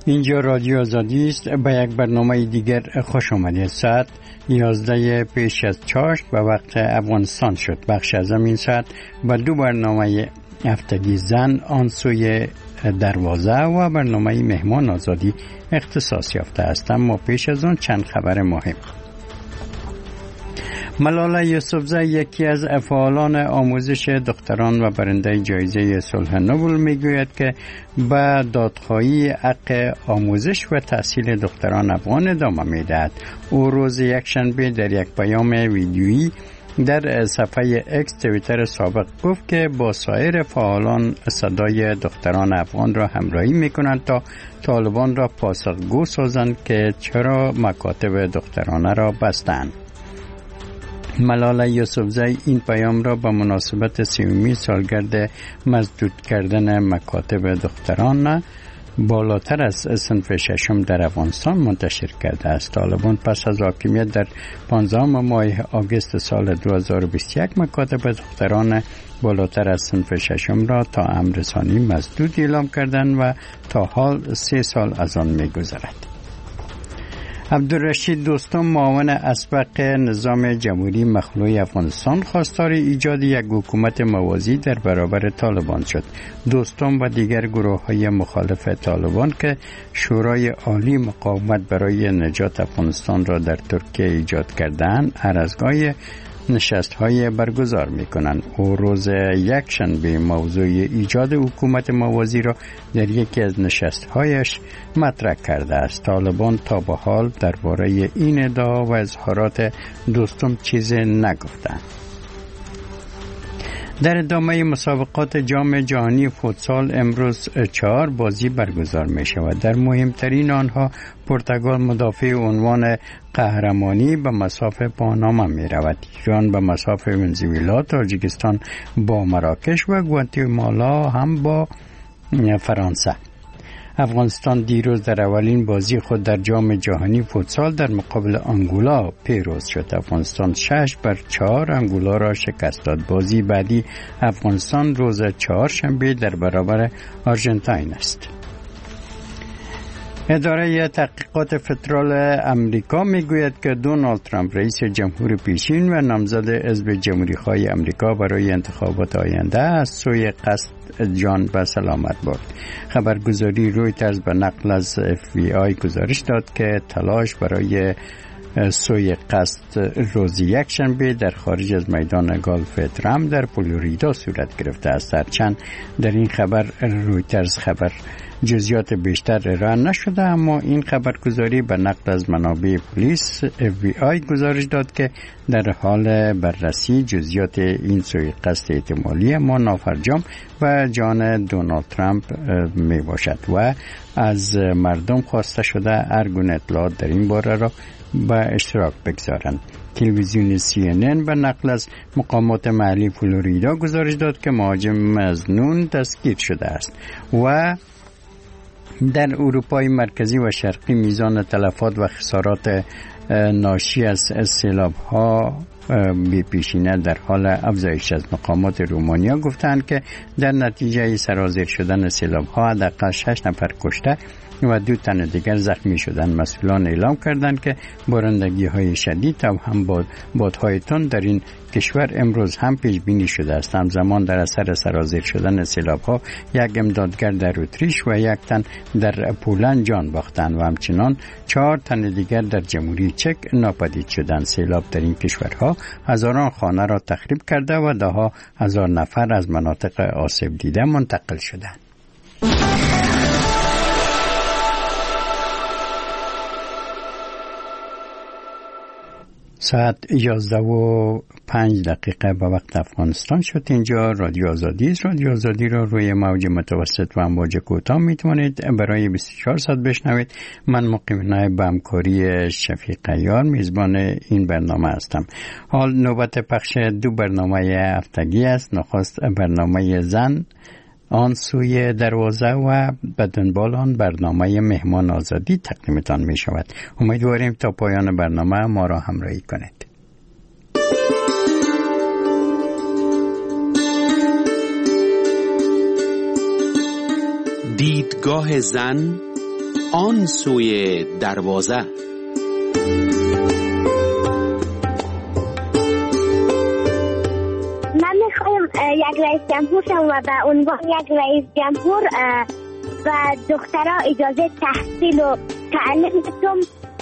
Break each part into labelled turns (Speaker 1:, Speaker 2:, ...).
Speaker 1: اینجا رادیو آزادی است. به یک برنامه دیگر خوش آمدید. ساعت 11 پیش از چاشت به وقت افغانستان شد. بخش از این ساعت به دو برنامه هفتگی زن آن سوی دروازه و برنامه مهمان آزادی اختصاص یافته است. اما پیش از آن چند خبر مهم. ملاله یوسفزی یکی از فعالان آموزش دختران و برنده جایزه صلح نوبل میگوید که به دادخواهی حق آموزش و تحصیل دختران افغان ادامه میدهد. او روز یکشنبه در یک پیام ویدیویی در صفحه اکس توییتر سابق گفت که با سایر فعالان صدای دختران افغان را همراهی میکنند تا طالبان را پاسخگو سازند که چرا مکاتب دخترانه را بستند. ملاله یوسفزی این پیام را به مناسبت 30 سالگرد مسدود کردن مکاتب دختران بالاتر از صنف ششم در افغانستان منتشر کرده است. طالبان پس از حاکمیت در 15 ماه آگوست سال 2021 مکاتب دختران بالاتر از صنف ششم را تا امررسانی مسدود اعلام کردند و تا حال 3 سال از آن می‌گذرد. عبدالرشید دوستم معاون اسبق نظام جمهوری مخلوع افغانستان خواستار ایجاد یک حکومت موازی در برابر طالبان شد. دوستم و دیگر گروه‌های مخالف طالبان که شورای عالی مقاومت برای نجات افغانستان را در ترکیه ایجاد کردند، هر از گاهی نشست‌های برگزار می‌کنند. او روز یکشنبه موضوع ایجاد حکومت موازی را در یکی از نشست‌هایش مطرح کرده است. طالبان تا به حال درباره این ادعا و اظهارات دوستم چیزی نگفتند. در ادامه مسابقات جام جهانی فوتسال امروز 4 بازی برگزار می شود. در مهمترین آنها پرتغال مدافع عنوان قهرمانی به مصاف پاناما می رود. ایران به مصاف ونزوئلا، تاجیکستان با مراکش و گواتمالا هم با فرانسه. افغانستان دیروز در اولین بازی خود در جام جهانی فوتسال در مقابل آنگولا پیروز شد. افغانستان 6-4 آنگولا را شکست داد. بازی بعدی افغانستان روز چهارشنبه در برابر آرژانتین است. اداره تحقیقات فدرال امریکا میگوید که دونالد ترامپ رئیس جمهور پیشین و نامزد حزب جمهوری‌خواه امریکا برای انتخابات آینده از سوی قصد جان به سلامت برد. خبرگزاری رویترز به نقل از FBI گزارش داد که تلاش برای سوی قصد روز یکشنبه در خارج از میدان گالف ترامپ در فلوریدا صورت گرفته است. هرچند در این خبر رویترز خبر جزئیات بیشتر ارائه نشده، اما این خبرگزاری به نقل از منابع پلیس FBI گزارش داد که در حال بررسی جزئیات این سوی قصد احتمالی اما نافرجام و جان دونالد ترامپ می باشد و از مردم خواسته شده هر گونه اطلاعات در این باره را به اشتراک بگذارند. تلویزیون CNN به نقل از مقامات محلی فلوریدا گزارش داد که مهاجم مظنون دستگیر شده است و در اروپای مرکزی و شرقی میزان تلفات و خسارات ناشی از سیلاب‌ها بی پیشینه در حال افزایش است. مقامات رومانیا گفتند که در نتیجه سرازیر شدن سیلاب‌ها حداقل 6 نفر کشته و 2 تن دیگر زخمی شدند. مسئولان اعلام کردند که بارندگی‌های شدید و هم بادهای تند در این کشور امروز هم پیش بینی شده است. همزمان در اثر سرازیر شدن سیلاب‌ها یک امدادگر در اتریش و 1 تن در پولند جان باختند و همچنان 4 تن دیگر در جمهوری چک ناپدید شدند. سیلاب در این کشورها هزاران خانه را تخریب کرده و ده‌ها هزار نفر از مناطق آسیب دیده منتقل شدند. ساعت 11:05 به وقت افغانستان شد. اینجا رادیو آزادی است. رادیو آزادی را روی موج متوسط و امواج کوتاه میتونید برای 24 ساعت بشنوید. من مقیم نایب به همکاری شفیق عیار میزبان این برنامه هستم. حال نوبت پخش 2 برنامه هفتگی است. نخست برنامه زن آن سوی دروازه و به دنبال آن برنامه مهمان آزادی تقدیمتان می شود. امیدواریم تا پایان برنامه ما را همراهی کنید.
Speaker 2: دیدگاه زن آن سوی دروازه.
Speaker 3: من میخوایم یک رئیس جمهور شم و به عنوان یک رئیس جمهور و دخترها اجازه تحصیل و تعلیم بدم.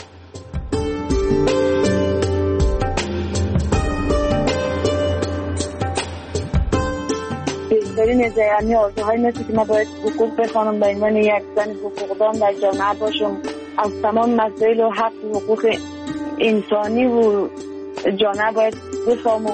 Speaker 4: بهترین یعنی آرزوهای مثل که ما باید حقوق بخوانم به عنوان یک زن حقوقدان در جامعه باشم، از تمام مسائل و حق و حقوق انسانی و جامعه باید بفهمم.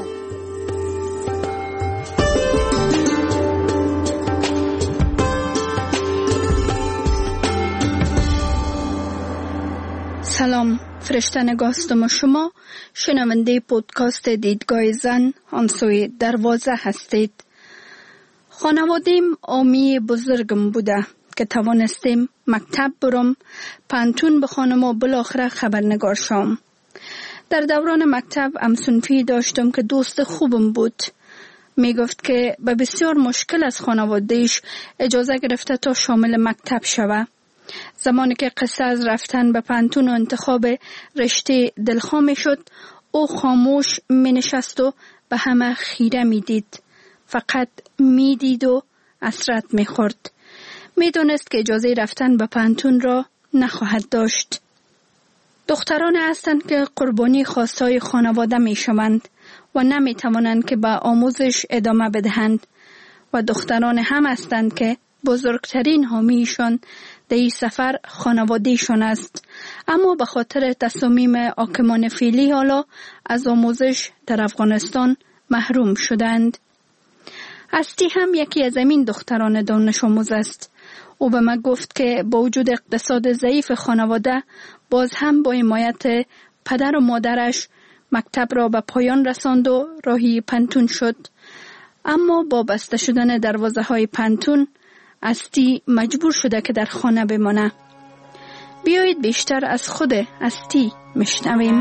Speaker 5: سلام، فرشته نگاستم. شما شنونده پودکاست دیدگاه زن آن سوی دروازه هستید. خانوادیم آمی بزرگم بوده که توانستیم مکتب برم، پانتون بخوانم و بالاخره خبرنگار شم. در دوران مکتب همسنفی داشتم که دوست خوبم بود. می گفت که به بسیار مشکل از خانوادهش اجازه گرفته تا شامل مکتب شوه. زمانی که قصه از رفتن به پانتون و انتخاب رشته دلخواه می شد، او خاموش می نشست و به همه خیره می دید. فقط می دید و حسرت می خورد. می دونست که اجازه رفتن به پانتون را نخواهد داشت. دختران هستند که قربانی خواستهای خانواده می شوند و نمی توانند که به آموزش ادامه بدهند، و دختران هم هستند که بزرگترین حامیشان در این سفر خانوادهشان است، اما به خاطر تصامیم حاکمان فعلی حالا از آموزش در افغانستان محروم شدند. هستی هم یکی از این دختران دانش آموز است. او به من گفت که با وجود اقتصاد ضعیف خانواده باز هم با حمایت پدر و مادرش مکتب را به پایان رساند و راهی پانتون شد. اما با بسته شدن دروازه های پانتون هستی مجبور شده که در خانه بمانه. بیایید بیشتر از خود هستی میشنویم.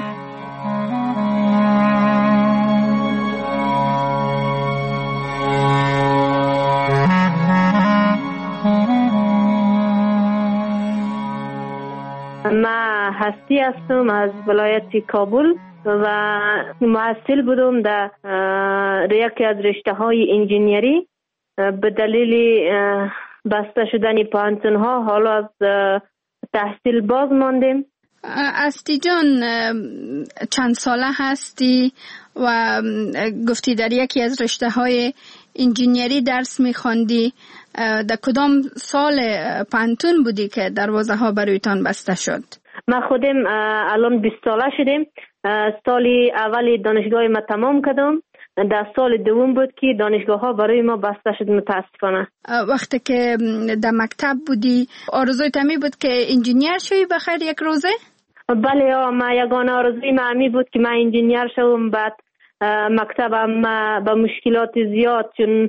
Speaker 4: من هستی هستم از ولایت کابل و محصل بودم در یکی از رشته های انجینیری. به دلیل بسته شدن پانتون ها حالا از تحصیل باز ماندیم.
Speaker 5: هستی جان، چند ساله هستی و گفتی در یکی از رشته های انجینیری درس میخواندی؟ در کدام سال پانتون بودی که دروازه ها برایتان بسته شد؟
Speaker 4: ما خودم الان 20 ساله شدیم. سال اول دانشگاه ما تمام کردم. در سال دوم بود که دانشگاه ها برای ما بسته شد متاسفانه.
Speaker 5: وقتی که در مکتب بودی آرزوی تمی بود که انجینیر شوی بخیر یک روزه؟
Speaker 4: بله، ما یگانه آرزوی ما همی بود که من انجینیر شوم. بعد مکتبم با مشکلات زیاد، چون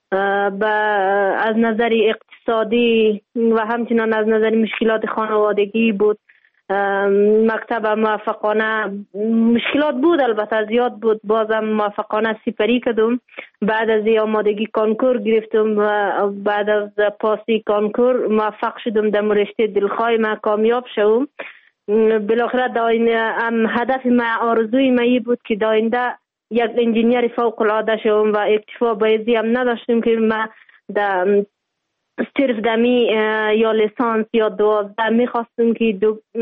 Speaker 4: از نظر اقتصادی و همچنان از نظر مشکلات خانوادگی بود. مکتب موفقانه مشکلات بود، البته زیاد بود، بازم موفقانه سپری کردم. بعد از آمادگی کنکور گرفتم و بعد از پاسی کنکور موفق شدم در رشته دلخواه ما کامیاب شدم. بالاخره هدف ما، آرزوی ما بود که داینده یک انجینیر فوق العاده شدم و اکتفا بایزی هم نداشتم که ما در صرف دمی یا لیسانس یا 12 میخواستم که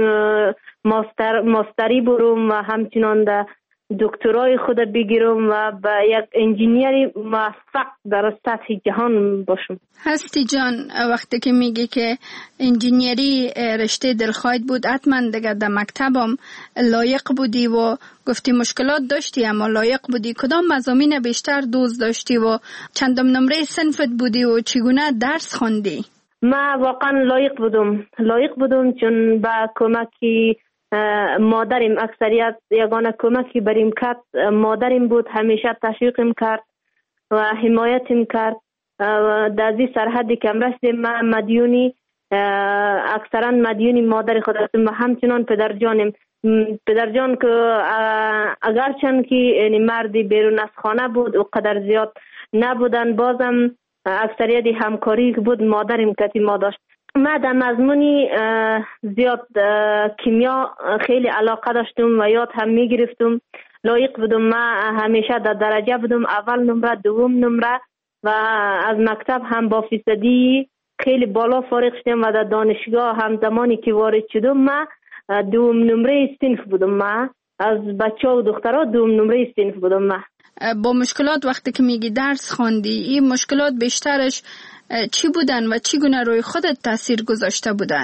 Speaker 4: ماستری برم و همچنان در دکترای خود بگیرم و به یک انجینیر موفق در سطح جهان باشم.
Speaker 5: هستی جان، وقتی که میگی که انجینیری رشته دلخواهت بود، حتما دیگه در مکتبم لایق بودی و گفتی مشکلات داشتی اما لایق بودی. کدام مضامین بیشتر دوست داشتی و چندم نمره صنفت بودی و چگونه درس خواندی؟
Speaker 4: من واقعا لایق بودم چون با کمکی مادرم، اکثریت یگانه کمکی بریم کرد مادرم بود. همیشه تشویقم کرد و حمایتم کرد. در این سرحدی که رسیدم من مدیونی، اکثرا مدیونی مادر خود هستم و همچنان پدرجان که اگرچند که مردی بیرون از خانه بود و قدر زیاد نبودن، بازم اکثریت همکاری که بود مادرم کتی ما داشت. من در مضمونی زیاد کیمیا خیلی علاقه داشتم و یاد هم میگرفتم. لایق بودم. من همیشه در درجه بودم، اول نمره، دوم نمره و از مکتب هم با فیصدی خیلی بالا فارغ شدم و در دانشگاه هم زمانی که وارد شدم من دوم نمره صنف بودم. من از بچه و دخترها دوم نمره صنف بودم. من
Speaker 5: با مشکلات وقتی که میگی درس خواندی، این مشکلات بیشترش چی بودن و چی گونه روی خودت تاثیر گذاشته بودن؟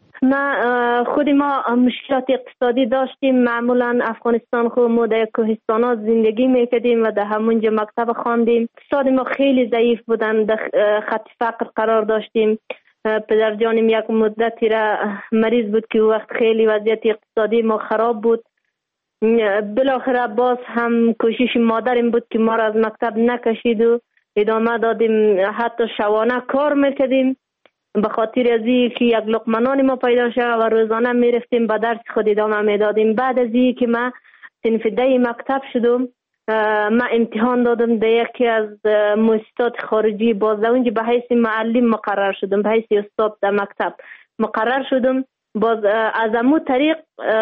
Speaker 4: خود ما مشکلات اقتصادی داشتیم. معمولا افغانستان خود ما در کوهستانات زندگی میکردیم و در همونجا مکتب خواندیم. اقتصاد ما خیلی ضعیف بودن، در خط فقر قرار داشتیم. پدر جانم یک مدتی را مریض بود که وقت خیلی وضعیت اقتصادی ما خراب بود. بالاخره باز هم کوشش مادرم بود که ما را از مکتب نکشید و ادامه دادیم. حتی شبانه کار میکردیم به خاطر از اینکه یک لقمه نان ما پیدا شد و روزانه میرفتیم به درس خود ادامه میدادیم. بعد از اینکه من صنف 10 مکتب شدم، من امتحان دادم در یکی از مؤسسات خارجی، باز اونجا به حیث معلم مقرر شدم، به حیث استاد در مکتب مقرر شدم. باز از امو طریق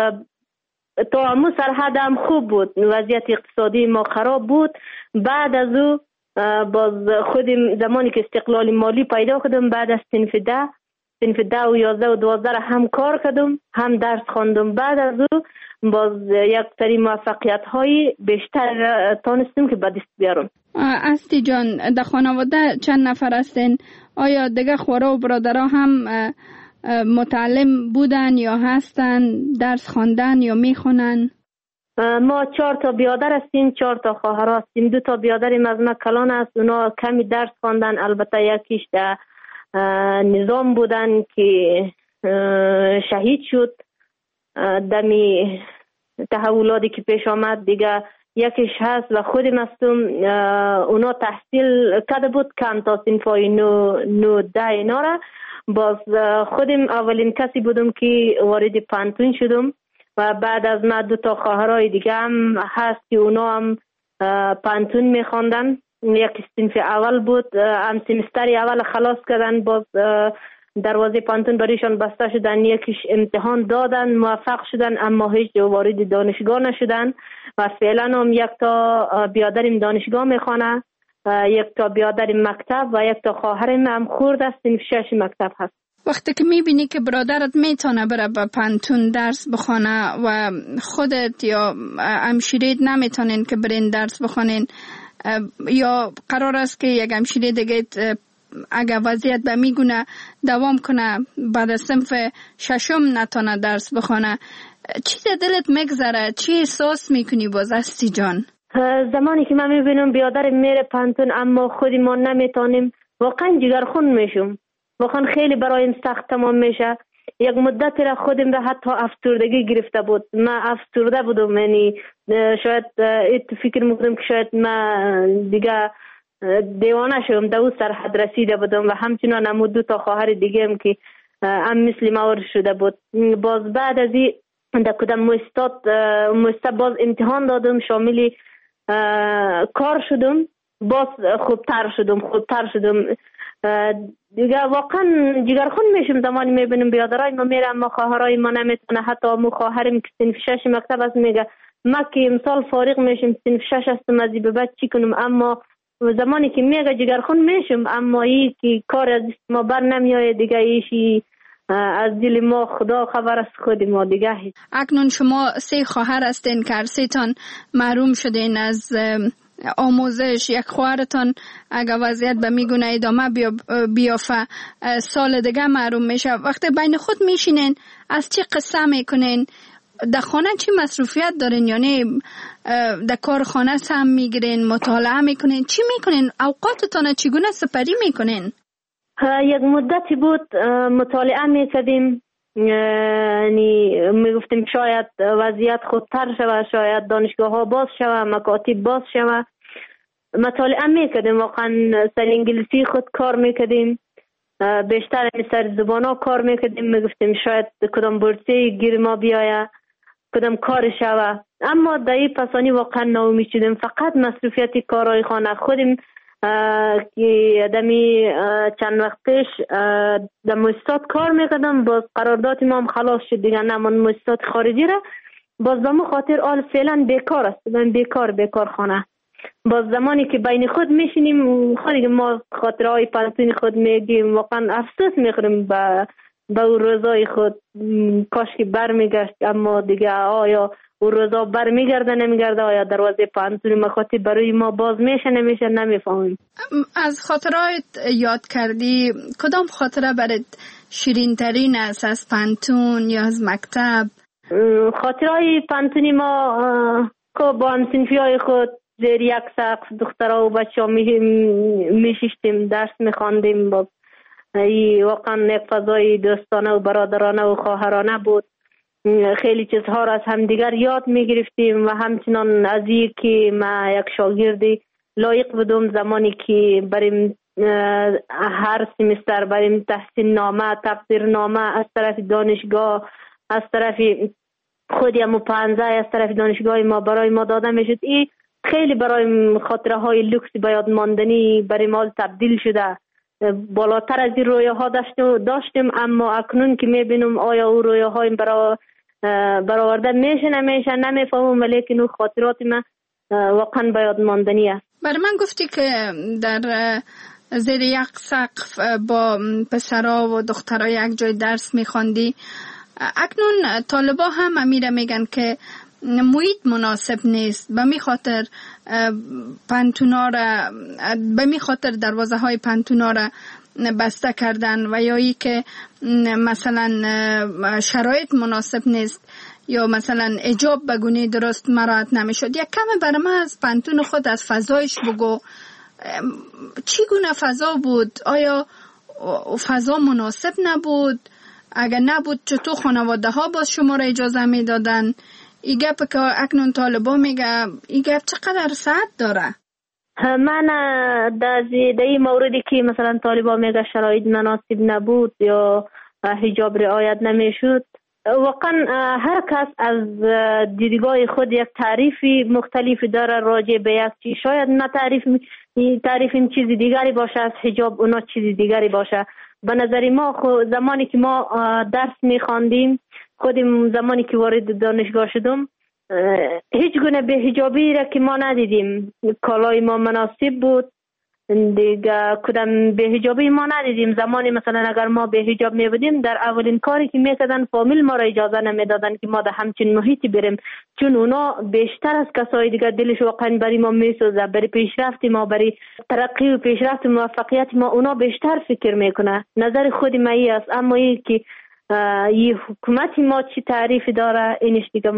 Speaker 4: تا امو سرحد هم خوب بود، وضعیت اقتصادی ما خراب بود. بعد از او باز خودم زمانی که استقلال مالی پیدا کردم، بعد از صنف 10 و 11 و 12 هم کار کردم، هم درس خواندم. بعد از او باز یک سری موفقیت های بیشتر تانستم که به دست بیارم.
Speaker 5: استی جان، در خانواده چند نفر هستین؟ آیا دیگه خورا و برادرها هم متعلم بودن یا هستن، درس خواندن یا میخونن؟
Speaker 4: ما 4 تا بیادر هستیم، 4 تا خواهر هستیم. 2 تا بیادریم از ما کلان است، اونا کمی درس خواندن. البته یکیش در نظام بودن که شهید شد دمی تحولاتی که پیش آمد. دیگه یکیش هست و خودم هستم. اونا تحصیل کرده بود کم تا صنفای 9 10 اینا را. باز خودم اولین کسی بودم که وارد پانتون شدم و بعد از ما 2 تا خواهرای دیگه هم هست که اونا هم پانتون میخواندن. یک صنف اول بود، هم سمستر اول خلاص کردن، باز دروازه پانتون بریشان بسته شدن. یکیش امتحان دادن، موفق شدن، اما هیچ وارد دانشگاه نشدن و فعلا هم 1 تا بیادرم دانشگاه میخوانه، 1 تا بیادرم مکتب و 1 تا خواهرم هم خورد است صنف 6 مکتب هست.
Speaker 5: وقتی که میبینی که برادرت میتونه بره به پانتون درس بخونه و خودت یا همشیرت نمیتونین که برین درس بخونین، یا قرار است که یک همشیره دیگه اگر وضعیت به میگونه دوام کنه بعد از صنف 6 نتونه درس بخونه، چی دلت میگذره؟ چی احساس میکنی باز استی جان؟
Speaker 4: زمانی که من میبینم بیادرم میره پانتون اما خودی ما نمیتونیم، واقعا جگرخون میشم. واقعا خیلی برایم سخت تمام میشه. یک مدت را خودم را حتی افسردگی گرفته بود. من افسرده بودم، یعنی شاید فکر میکنم که شاید من دیگه دیوانه شدم، در اون سرحد رسیده بودم و همچنان هم 2 تا خواهر دیگه هم که هم مثل ما شده بود. باز بعد از این در کدام مؤسسه باز امتحان دادم، شامل کار شدم، باز خوبتر شدم دیگه. واقعا جگرخون میشم زمانی میبینم بیادرای ما میره اما خواهرای ما نمیتونه. حتی امو خواهرم که صنف 6 مکتب است میگه ما که امسال فارغ میشم صنف 6 هستم، از این به بعد چی کنم؟ اما زمانی که میگه جگرخون میشم، اما این که کار از ما بر نمیایه دیگه، ایشی از دل ما خدا خبر است، خود ما دیگه.
Speaker 5: اکنون شما 3 خواهر هستین که 3 تان محروم شدین از آموزش. یک خواهرتان اگر وضعیت به میگونه ادامه بیافه سال دیگه محروم میشه. وقتی بین خود میشینین از چی قصه میکنین؟ در خانه چی مصروفیت دارین؟ یعنی در کار خانه هم میگیرین، مطالعه میکنین، چی میکنین؟ اوقاتتان چگونه سپری میکنین؟
Speaker 4: یک مدتی بود مطالعه میکردیم، یعنی میگفتیم شاید وضعیت خودتر شود، شاید دانشگاه ها باز شود، مکاتب باز شود. مطالعه میکردیم، واقعا سر انگلیسی خود کار میکردیم، بیشتر سر زبان ها کار میکردیم. میگفتیم شاید کدام بورسی گیر ما بیایه، کدام کار شود. اما در این پسانی واقعا ناامید شدیم. فقط مصروفیت کارهای خانه. خودم که دمی چند وقت پیش در مؤسسات کار میکردم، باز قرارداد ما هم خلاص شد دیگه، نمون مؤسسات خارجی را. باز زمان خاطر آل فعلا بیکار است، من بیکار خانه. باز زمانی که بین خود میشینیم خودی ما خاطرهای پنتون خود میگیم، واقعا افسوس میخوریم به اون روزای خود. کاش که برمیگشت، اما دیگه آیا اون روزا برمیگرده نمیگرده، آیا دروازه پنتون مخاطی برای ما باز میشه نمیفهمیم.
Speaker 5: از خاطرات یاد کردی، کدام خاطره برات شیرین ترین است از پنتون یا از مکتب؟
Speaker 4: خاطرهای پنتونی ما که با همسنفی های خود زیر یک سقف دخترها و بچه ها میشیشتیم، درس میخواندیم. باز واقعا یک فضای دوستانه و برادرانه و خواهرانه بود. خیلی چیزها را از همدیگر یاد میگرفتیم و همچنان از این که ما یک شاگردی لایق بودم زمانی که بریم هر سمستر بریم تحصیل نامه، تقدیر نامه از طرف دانشگاه، از طرف خودی همو پنزه، از طرف دانشگاه ما برای ما داده میشد. این خیلی برای خاطره های لوکس بیاد ماندنی برای ما تبدیل شده. بالاتر از این رویاها داشتیم، اما اکنون که میبینم آیا او رویاهای برآورده میشه نمیفهمم، ولیکن اون خاطرات من واقعا بیاد ماندنی است.
Speaker 5: برای من گفتی که در زیر یک سقف با پسرها و دخترها یک جای درس میخواندی. اکنون طالبا هم امیره میگن که محیط مناسب نیست، به می خاطر پنتونا را، به می خاطر دروازه های پنتونا را بسته کردن و یا ای که مثلا شرایط مناسب نیست یا مثلا اجاب بگونه درست مراعات نمیشد. یک کم برای من از پنتون خود، از فضایش بگو. چی گونه فضا بود؟ آیا فضا مناسب نبود؟ اگر نبود چطور خانواده ها باز شما را اجازه می دادن؟ این گپ که اکنون طالبا میگه، این گپ چقدر صحت داره؟
Speaker 4: من در این موردی که مثلا طالبا میگه شرایط مناسب نبود یا حجاب رعایت نمیشد، واقعا هر کس از دیدگاه خود یک تعریفی مختلفی داره راجع به یک چیز. شاید ما تعریفیم چیز دیگری باشه، از حجاب اونا چیز دیگری باشه. به نظر ما زمانی که ما درس میخواندیم، خودم زمانی که وارد دانشگاه شدم، هیچ گونه به حجابی را که ما ندیدیم. کالای ما مناسب بود دیگه، کدام به حجابی ما ندیدیم. زمانی مثلا اگر ما به حجاب می بودیم، در اولین کاری که میکردن فامیل ما را اجازه نمیدادن که ما در همچین محیطی بریم، چون اونا بیشتر از کسای دیگه دلش واقعا برای ما میسوزه، برای پیشرفت ما، برای ترقی و پیشرفت موفقیت ما اونا بیشتر فکر میکنه. نظر خود من ای است. اما این که این حکومت ما چی تعریفی داره، اینش دیگه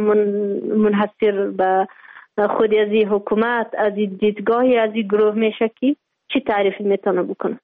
Speaker 4: منحصر به خود از این حکومت، از این دیدگاهی از این گروه میشه که چی تعریفی میتونه بکنه.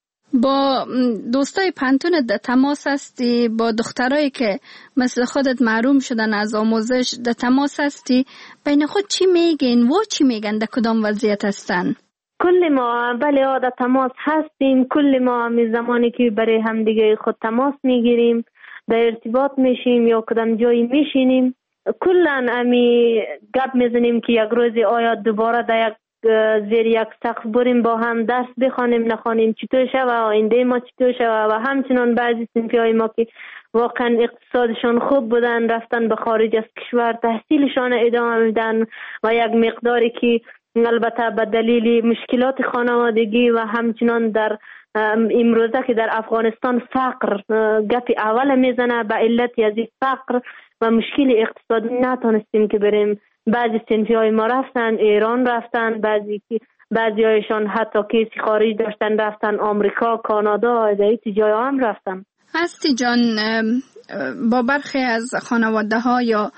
Speaker 5: با دوستای پنتونت در تماس هستی؟ با دخترایی که مثل خودت محروم شدن از آموزش در تماس هستی؟ بین خود چی میگین و چی میگن؟ در کدام وضعیت هستن؟
Speaker 4: کل ما بله در تماس هستیم. کل ما می زمانی که برای هم دیگه خود تماس میگیریم، در ارتباط میشیم یا کدام جایی میشینیم، کلن امی گپ میزنیم که یک روز آیا دوباره در یک زیر یک سقف بریم با هم درس بخوانیم نخوانیم، چطور شوه آینده ما چطور شوه. و همچنان بعضی صنفی‌های ما که واقعا اقتصادشان خوب بودن رفتن به خارج از کشور تحصیلشان ادامه میدن و یک مقداری که البته به دلیل مشکلات خانوادگی و همچنان در امروزه که در افغانستان فقر گپ اول میزنه، به علت از فقر و مشکل اقتصادی نتونستیم که بریم. بعضی صنفی‌های ما رفتن ایران، رفتن بعضی هایشان حتی کیسی خارج داشتن رفتن آمریکا، کانادا، دیگه جای هم رفتن.
Speaker 5: هستی جان، با برخی از خانواده ها یا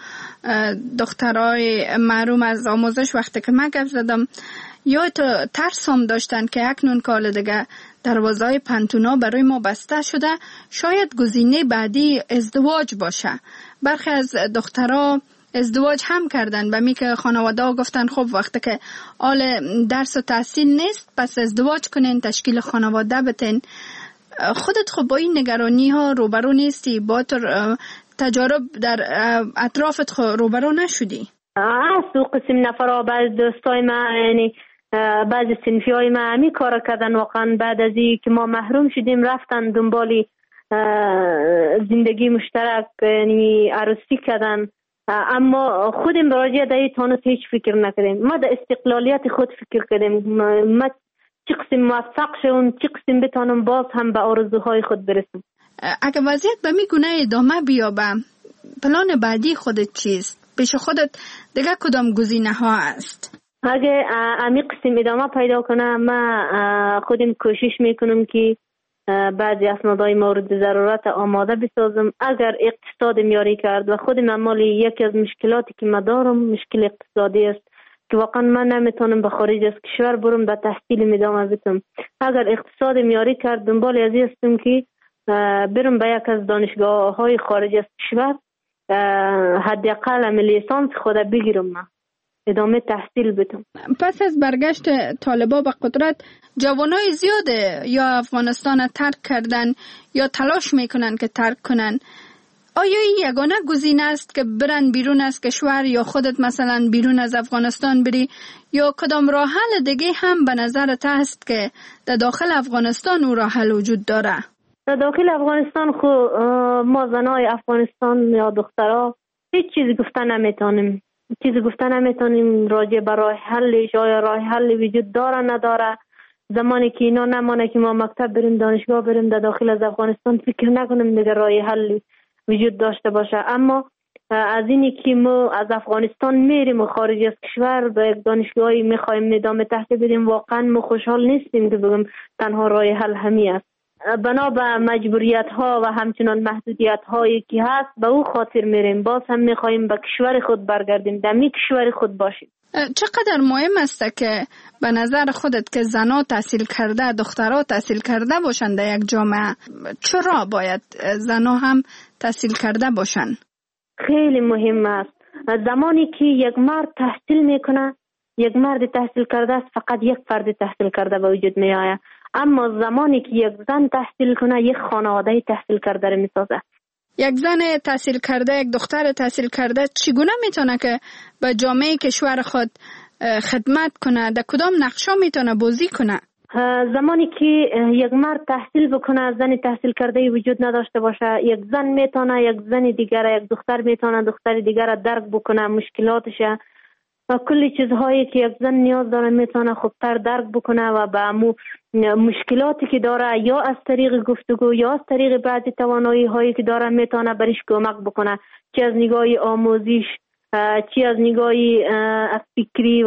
Speaker 5: دخترای محروم از آموزش وقتی که من گپ زدم، یا تو ترس هم داشتن که اکنون کال دیگه دروازه‌های پنتونا برای ما بسته شده، شاید گزینه بعدی ازدواج باشه. برخی از دخترها ازدواج هم کردن به می که خانواده ها گفتن خب وقتی که آل درس و تحصیل نیست پس ازدواج کنین، تشکیل خانواده بتین. خودت خب با این نگرانی ها روبرو نیستی؟ با تجارب در اطرافت روبرو نشدی؟
Speaker 4: تو قسم نفرها بعض دوستای من یعنی بعضی صنفی های ما همی کار کردن، واقعا بعد از این که ما محروم شدیم رفتن دنبال زندگی مشترک، یعنی عروسی کردن، اما خودم راجع در این تانوس هیچ فکر نکردیم. ما در استقلالیت خود فکر کردیم، ما چه قسم موفق شوم، چه قسم بتانم باز هم به آرزوهای خود برسم.
Speaker 5: اگه وضعیت به می گونه ادامه بیابه، پلان بعدی خودت چیست؟ پیش خودت دیگه کدام گزینه ها است؟
Speaker 4: اگه امی قسم ادامه پیدا کنه، ما خودم کوشش میکنم که بعضی اسنادهای مورد ضرورت آماده بسازم. اگر اقتصاد میاری کرد و خودم عمالی یکی از مشکلاتی که ما دارم مشکل اقتصادی است که واقعا من نمیتونم به خارج از کشور برم به تحصیل ادامه بدم. اگر اقتصاد میاری کرد دنبال ازی هستم که برم به یک از دانشگاه های خارج از کشور حداقل لیسانس خود بگیرم، من ادامه تحصیل بدم.
Speaker 5: پس از برگشت طالبا به قدرت، جوانای زیاد یا افغانستان ترک کردن یا تلاش میکنن که ترک کنن. آیا این یگانه گزینه است که برن بیرون از کشور یا خودت مثلا بیرون از افغانستان بری، یا کدام راه حل دیگه هم به نظرت هست که در داخل افغانستان او راه حل وجود داره؟
Speaker 4: در داخل افغانستان ما زنای افغانستان یا دخترها هیچ چیزی گفتن نمیتونیم. راجع به راه حلش، آیا راه حل وجود داره نداره. زمانی که اینا نمانه که ما مکتب بریم، دانشگاه بریم در داخل از افغانستان، فکر نکنیم دیگه راه حل وجود داشته باشه. اما از اینی که ما از افغانستان میریم و خارج از کشور به یک دانشگاهی میخوایم ادامه تحصیل بدیم، واقعا ما خوشحال نیستیم که بگم تنها راه حل همین است. بنا به مجبوریت ها و همچنان محدودیت هایی که هست به او خاطر میریم. باز هم میخوایم به کشور خود برگردیم، در می کشور خود باشیم.
Speaker 5: چقدر مهم است که به نظر خودت که زنها تحصیل کرده، دخترها تحصیل کرده باشند در یک جامعه؟ چرا باید زنها هم تحصیل کرده باشند؟
Speaker 4: خیلی مهم است. زمانی که یک مرد تحصیل میکنه، یک مرد تحصیل کرده است، فقط یک فرد تحصیل کرده به وجود می آید. اما زمانی که یک زن تحصیل کنه، یک خانواده تحصیل کرده رو میسازه.
Speaker 5: یک زن تحصیل کرده، یک دختر تحصیل کرده چگونه میتونه که به جامعه کشور خود خدمت کنه؟ در کدام نقشا میتونه بازی کنه؟
Speaker 4: زمانی که یک مرد تحصیل بکنه، زن تحصیل کرده وجود نداشته باشه، یک زن میتونه یک زن دیگر، یک دختر میتونه دختر دیگر درک بکنه، مشکلاتش و کلی چیزهایی که یک زن نیاز داره میتونه خوبتر درک بکنه و به مشکلاتی که داره یا از طریق گفتگو یا از طریق بعضی توانایی هایی که داره میتونه برش کمک بکنه، چه از نگاه آموزش، چه از نگاه از فکری و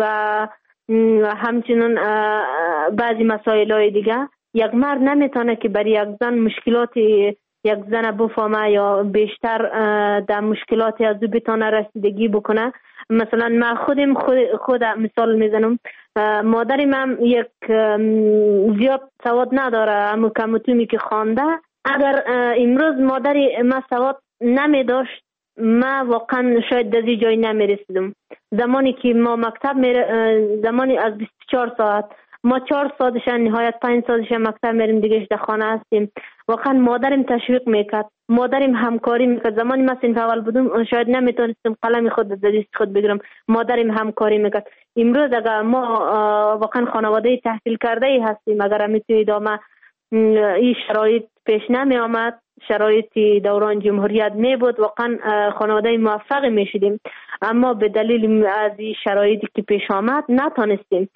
Speaker 4: همچنین بعضی مسائل های دیگه. یک مرد نمیتونه که برای یک زن مشکلات یک زن بفهمه یا بیشتر در مشکلات از او بتونه رسیدگی بکنه. مثلا من خود مثال میزنم، مادرم هم یک زیاد سواد نداره، اما کمتومی که خوانده. اگر امروز مادری ما سواد نمی داشت، ما واقعا شاید در این جای نمی رسیدم. زمانی که ما مکتب زمانی از 24 ساعت ما 4 ساعتش نهایت 5 ساعتش مکتب میریم، دیگه در خانه هستیم. واقعا مادرم تشویق میکرد، مادرم همکاری میکرد. زمانی ما صنف اول بودم شاید نمیتونستم قلم خود در دست خود بگیرم، مادرم همکاری میکرد. امروز اگر ما واقعا خانواده تحصیل کرده ای هستیم، اگر میتونی ادامه این شرایط پیش نمی آمد، شرایط دوران جمهوریت می بود، واقعا خانواده موفق می شدیم. اما به دلیل از این شرایطی که پیش آمد نتونستیم.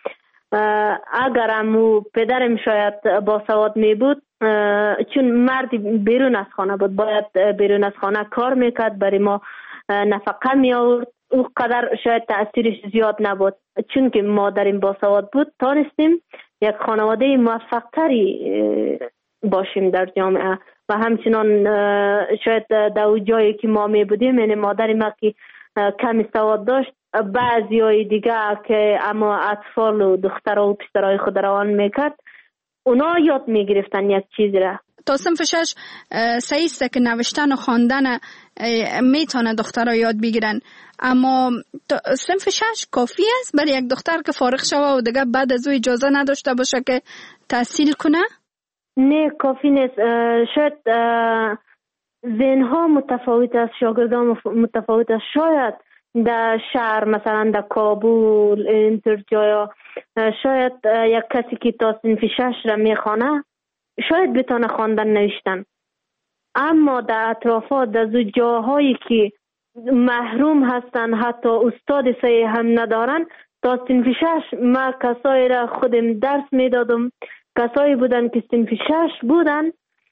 Speaker 4: اگر امو پدرم شاید با سواد می بود، چون مردی بیرون از خانه بود، باید بیرون از خانه کار میکرد، برای ما نفقه می آورد، او قدر شاید تأثیرش زیاد نبود. چون که مادرم با سواد بود، تانستیم یک خانواده موفق تری باشیم در جامعه. و همچنان شاید در جایی که ما می بودیم، یعنی مادر ما که کمی سواد داشت، بعضی های دیگه که اما اطفال و دخترها و پسرهای خود روان میکرد، اونا یاد میگرفتن یک چیز را.
Speaker 5: تا صنف 6 سعیسته که نوشتن و خواندن میتونه دخترها یاد بگیرن، اما صنف 6 کافی است برای یک دختر که فارغ شوه و دیگه بعد از او اجازه نداشته باشه که تحصیل کنه؟
Speaker 4: نه، کافی نیست. شاید ذهنها متفاوت است، شاگردان متفاوت است. شاید در شهر مثلا در کابل اینطور جایا شاید یک کسی که تا صنف 6 را میخوانه شاید بتونه خواندن نوشتن، اما در اطرافات در جاهایی که محروم هستن حتی استاد صحیح هم ندارن، تا صنف 6 ما کسایی را خودم درس میدادم، کسایی بودن که صنف 6 بودن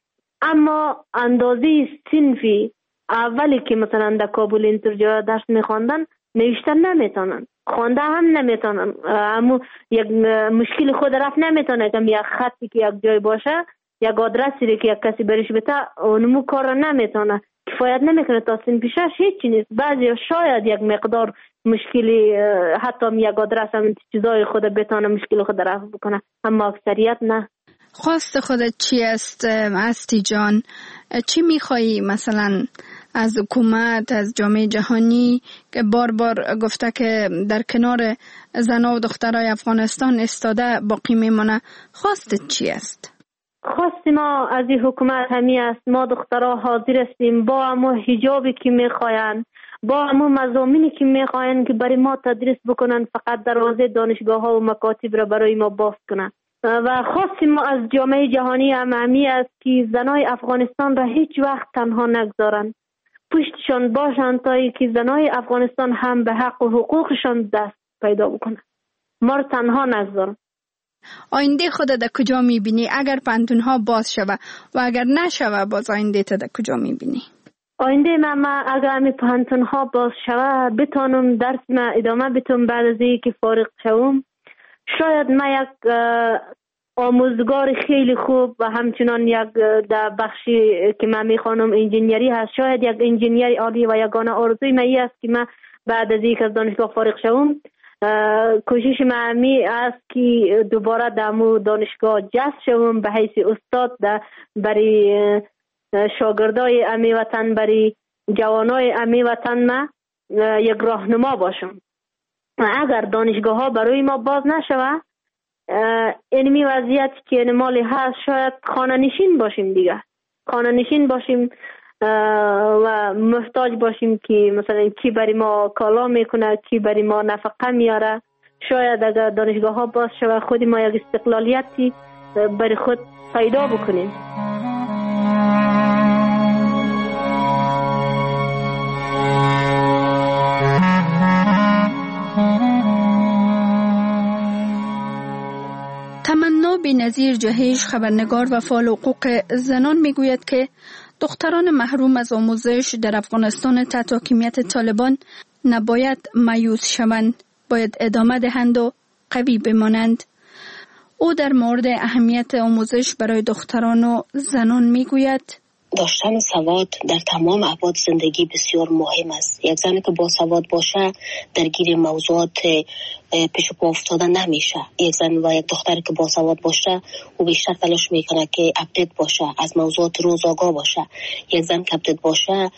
Speaker 4: اما اندازه صنفی اولی که مثلا در کابل اینطور جا درس میخواندن نوشتن نمیتونن، خوانده هم نمیتونن، اما یک مشکل خود رفت نمیتونه که یک خطی که یک جای باشه یک آدرسی که یک کسی برش بده اونمو کار را نمیتونه، کفایت نمیکنه تا صنف 6 هیچی نیست. بعضی شاید یک مقدار مشکلی حتی یک آدرس هم چیزای خود بتونه مشکل خود رفع بکنه، اما اکثریت نه.
Speaker 5: خواست خودت چی است استی جان؟ چی میخوایی مثلا از حکومت، از جامعه جهانی که بار بار گفته که در کنار زنان و دخترای افغانستان استاده باقی میمونه، خواستت چی است؟
Speaker 4: خواست ما از این حکومت همی است ما دخترها حاضر هستیم با همو حجابی که میخواین، با همو مضامینی که میخواین که برای ما تدریس بکنن، فقط دروازه دانشگاه ها و مکاتب را برای ما باز کنن. و خواستیم ما از جامعه جهانی هم همی است که زنای افغانستان را هیچ وقت تنها نگذارن، پشتشان باشن تا ای که زنای افغانستان هم به حق و حقوقشان دست پیدا بکنن، ما را تنها نگذارن.
Speaker 5: آینده خودت در کجا میبینی اگر پانتونها باز شوه و اگر نشوه باز آینده تا در کجا میبینی؟
Speaker 4: آینده من اگر همی پانتونها باز شوه بتانم درس من ادامه بتونم بعد از اینکه فارغ شوم، شاید من یک آموزگار خیلی خوب و همچنان یک در بخشی که من میخوانم انجینیری هست، شاید یک انجینیر عالی و یگانه آرزوی من این است که من بعد از اینکه از دانشگاه فارغ شوم کوشش من همی است که دوباره در دانشگاه جذب شوم به حیث استاد برای شاگردای امی وطن، برای جوانای امی وطن من یک راهنما باشم. اگر دانشگاه ها برای ما باز نشوه اینمی وضعیت که مالی هست شاید خانه نشین باشیم دیگه، خانه نشین باشیم و محتاج باشیم که مثلا کی برای ما کالا میکنه، کی برای ما نفقه میاره. شاید اگر دانشگاه ها باز شوه خود ما یک استقلالیتی برای خود پیدا بکنیم.
Speaker 5: تمنا بی‌نظیر جهش، خبرنگار و فعال حقوق زنان میگوید که دختران محروم از آموزش در افغانستان تحت حاکمیت طالبان نباید مایوس شوند، باید ادامه دهند و قوی بمانند. او در مورد اهمیت آموزش برای دختران و زنان میگوید
Speaker 6: داشتن سواد در تمام ابعاد زندگی بسیار مهم است. یک زنی که با سواد باشه درگیر موضوعات پیش پا افتاده نمیشه. یک زن و یک دختر که با سواد باشه او بیشتر تلاش میکنه که اپدیت باشه، از موضوعات روز آگاه باشه. یک زن که اپدیت باشه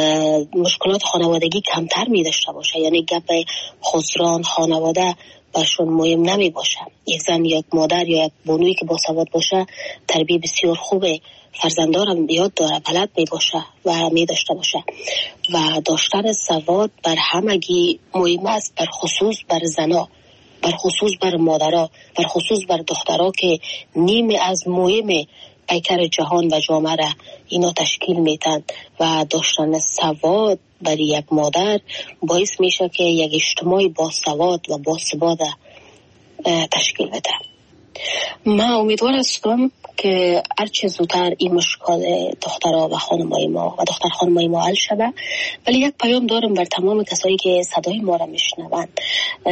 Speaker 6: مشکلات خانوادگی کمتر میداشته باشه، یعنی گپ خسران خانواده برشون مهم نمی باشه. یک زن یا یک مادر یا یک بانویی که با سواد باشه تربیت بسیار خوبه، فرزندارم یاد داره، بلد می باشه و می داشته باشه. و داشتن سواد بر همگی مهم است، بر خصوص بر زنا، بر خصوص بر مادرها، بر خصوص بر دخترها که نیمی از مهم پیکر جهان و جامعه را اینا تشکیل میتن. و داشتن سواد برای یک مادر باعث میشه که یک اجتماع با سواد و با ثبات تشکیل بده. من امیدوار هستم که هرچه زودتر این مشکل دخترها و خانمای ما و دختر خانمای ما حل شود. ولی یک پیام دارم بر تمام کسایی که صدای ما را میشنوند،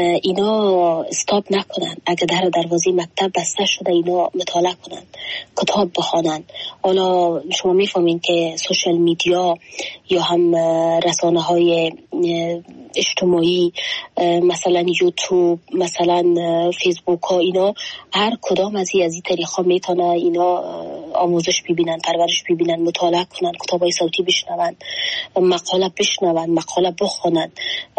Speaker 6: اینا استاپ نکنن. اگه در دروازه مکتب بسته شده اینا مطالعه کنن، کتاب بخوانن. حالا شما میفهمین که سوشال میدیا یا هم رسانه های اجتماعی مثلا یوتیوب، مثلا فیسبوک ها، اینا هر کدام از این طریقا میتونه اینا آموزش ببینن، پرورش ببینن، مطالعه کنن، کتابای صوتی بشنون، مقاله بشنون، مقاله بخونن.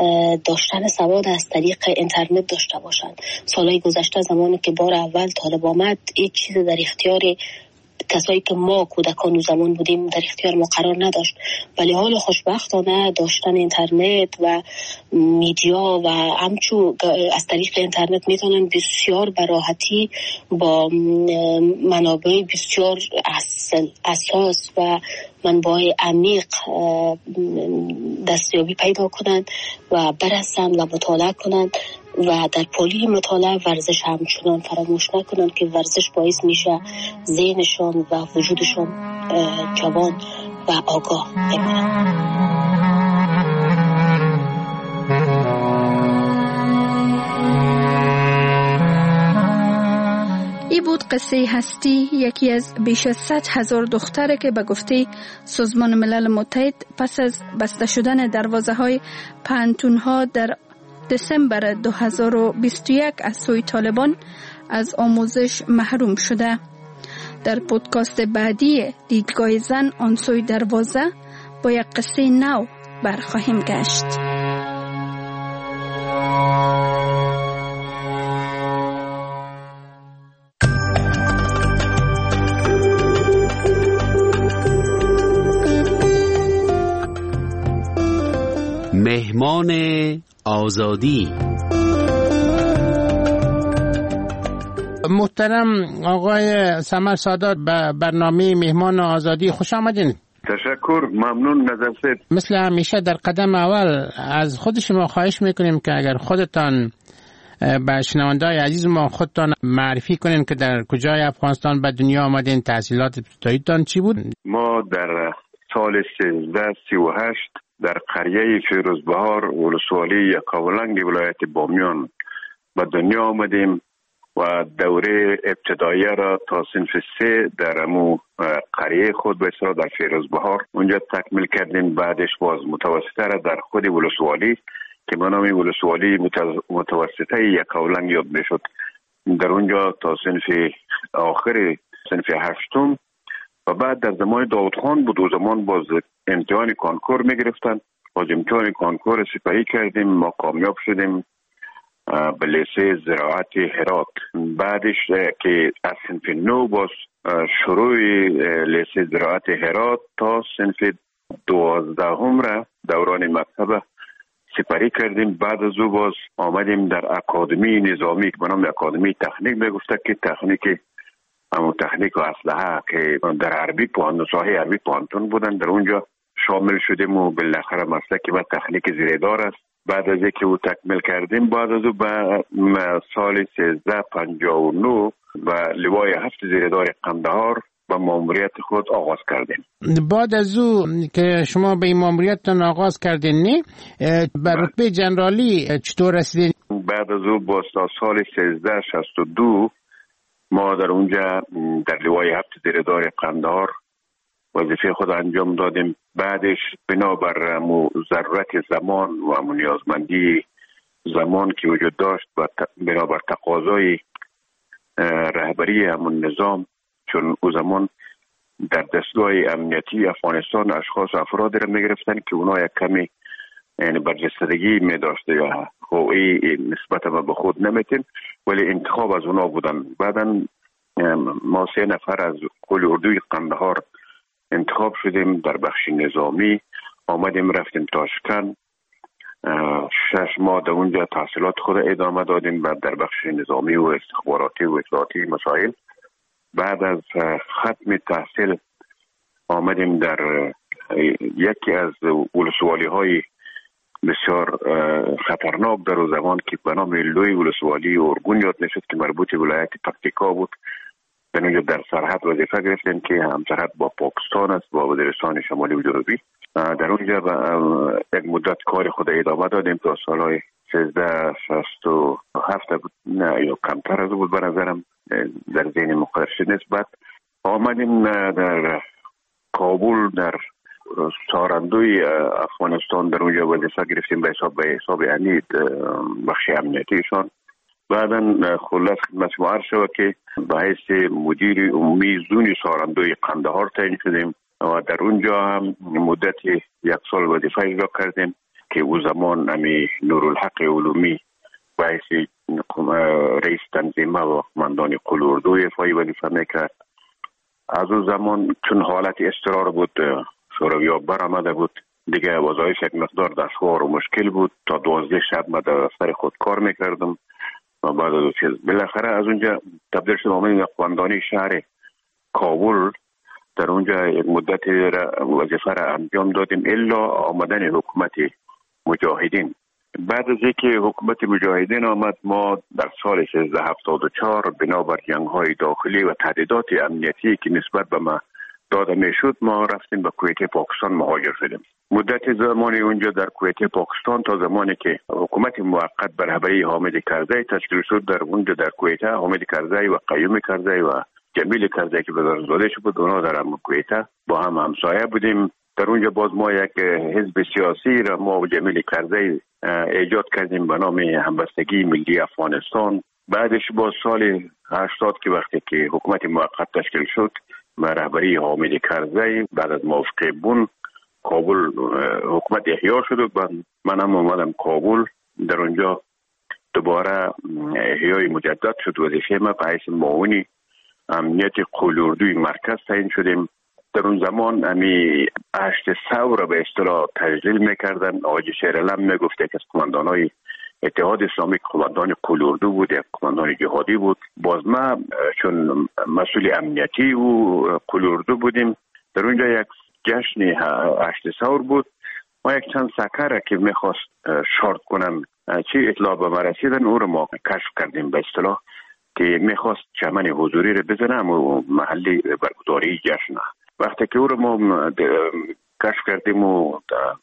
Speaker 6: داشتن سواد از طریق اینترنت داشته باشن. سالهای گذشته زمانی که بار اول طالب آمد هیچ چیز در اختیار کسایی که ما کودکان و زمان بودیم در اختیار ما قرار نداشت. ولی حال خوشبختانه داشتن اینترنت و میدیا و همچو از طریق اینترنت میتونن بسیار به راحتی با منابع بسیار اساس و منبع عمیق دستیابی پیدا کنند و برسند و مطالعه کنند و در پلی مطالعه ورزش همچنان فراموش نکنند که ورزش باعث میشه ذهنشان و وجودشان جوان و آگاه بمانند.
Speaker 5: ای بود قصه هستی، یکی از بیش از 100,000 دختره که به گفته سازمان ملل متحد پس از بسته شدن دروازه‌های پانتون‌ها در دسامبر 2021 از سوی طالبان از آموزش محروم شده. در پودکاست بعدی دیدگاه زن آن سوی دروازه با یک قصه نو برخواهیم گشت.
Speaker 2: مهمان آزادی.
Speaker 7: محترم آقای سمر سادات به برنامه مهمان آزادی خوش آمدین.
Speaker 8: تشکر، ممنون نظرت.
Speaker 7: مثل همیشه در قدم اول از خود شما خواهش میکنیم که اگر خودتان به شنونده‌های عزیز ما خودتان معرفی کنین که در کجای افغانستان به دنیا آمدین، تحصیلات ابتداییتان چی بود؟
Speaker 8: ما در سال 1338 در قریه فیروزبهار ولسوالی یکاولنگ ولایت بامیان به دنیا آمدیم و دوره ابتداییه را تا صنف 3 در امو قریه خود به اصطلاح در فیروزبهار اونجا تکمیل کردیم. بعدش باز متوسطه را در خود ولسوالی که به نام ولسوالی متوسطه یکاولنگ یاد میشد در اونجا تا صنف آخر صنف 8 و بعد در زمان داود خان بود و زمان باز امتحان کانکور میگرفتن. باز امتحان کانکور سپری کردیم، ما کامیاب شدیم به لیسه زراعت هرات. بعدش که از صنف 9 باز شروع لیسه زراعت هرات تا صنف 12 را دوران مکتب سپری کردیم. بعد از او باز آمدیم در اکادمی نظامی که به نام اکادمی تکنیک میگفته که تکنیک و اسلحه که در عربی ساحه عربی پانتون بودن، در اونجا شامل شدیم و بالاخره مسلک و تکنیک زیردار است. بعد از اینکه او تکمیل کردیم بعد از او به سال 1359 و لوای 7 زیردار قندهار به ماموریت خود آغاز کردیم.
Speaker 7: بعد از او که شما به این ماموریتتان آغاز کردین نه به رتبه جنرالی چطور رسیدین؟
Speaker 8: بعد از او با سال 1362 ما در اونجا در لوای 7 زیردار قندهار وظیفه خود انجام دادیم. بعدش بنابر ضرورت زمان و نیازمندی زمان که وجود داشت و بنابر تقاضای رهبری همون نظام، چون او زمان در دستگاه امنیتی افغانستان اشخاص افرادی را میگرفتن که اونا یک کمی یعنی برجستگی میداشته یا هویی نسبت به خود نمیتین ولی انتخاب از اونا بودن. بعدا ما 3 نفر از قول اردوی قندهار انتخاب شدیم در بخش نظامی، آمدیم رفتیم تاشکند 6 ماه در اونجا تحصیلات خود ادامه دادیم و در بخش نظامی و استخباراتی و اطلاعاتی مسائل. بعد از ختم تحصیل آمدیم در یکی از ولسوالی های بسیار خطرناک در او زمان که به نام لوی ولسوالی ارگون یاد میشد که مربوط ولایت پکتیکا بود. در اونجا در سرحد وظیفه گرفتیم که هم سرحد با پاکستان است، با وزیرستان شمالی و جنوبی. در اونجا یک مدت کار خود ادامه دادیم تا سالهای 1367 بود، نه یا کمتر از بود به نظرم در ذهن مقدرش نیست. بعد آمدیم در کابل در سارندوی افغانستان در اونجا وظیفه گرفتیم به حساب عنید بخش امنیتیشان. بعدا خلاص خدمت شما عرض شود که به حیث مدیر عمومی زون سارندوی قندهار تعیین شدیم و در اونجا هم مدت 1 سال وظیفه اجرا کردیم که او زمان امی نورالحق علومی به حیث رئیس تنظیمه و قماندان قول اردو افای وظیفه میکرد. از اون زمان چون حالت اضطرار بود، شوروی‌ها برآمده بود، دیگه وظایف یک مقدار دشوار و مشکل بود. تا 12 شب من در دفتر خود کار میکردم و بعد از چیز بالاخره از اونجا تبدیل شدم آمدیم قماندانی شهر کابل. در اونجا یک مدت وظیفه را انجام دادیم الا آمدن حکومت مجاهدین. بعد از اینکه حکومت مجاهدین آمد، ما در سال 1374 بنابر جنگ‌های داخلی و تهدیدات امنیتی که نسبت به ما داده میشد، ما رفتیم به کویت پاکستان مهاجر شدیم. مدت زمانی اونجا در کویت پاکستان تا زمانی که حکومت موقت به رهبری حامد کرزی تشکیل شد، در اونجا در کویت حامد کرزی و قیوم کرزی و جمیل کرزی که بزرگزاده شد بود، اونا در کویت با هم همسایه بودیم. در اونجا باز ما یک حزب سیاسی را ما و جمیل کرزی ایجاد کردیم به نام همبستگی ملی افغانستان. بعدش با سال 80 که وقتی که حکومت موقت تشکیل شد به رهبری حامد کرزی، بعد از موافقه بون کابل حکومت احیا شد و من هم اومدم کابل. در اونجا دوباره احیای مجدد شد. وظیفه ما به حیث معاون امنیت قلوردوی مرکز تعیین شدیم. در اون زمان امی هشت ثور به اصطلاح تجلیل میکردن. آقای شیرعلم میگفت که از قماندانای اتحاد اسلامی قماندان قلوردو بود، یک قماندان جهادی بود. باز ما چون مسئول امنیتی و قلوردو بودیم، در اونجا یک جشن هشت ثور بود. ما یک چند سکر که میخواست شارت کنم چی اطلاع به ما رسیدن، او رو ما کشف کردیم به اصطلاح که میخواست چمن حضوری رو بزنم و محلی برگزاری جشن. وقتی که او رو ما کشف کردیم و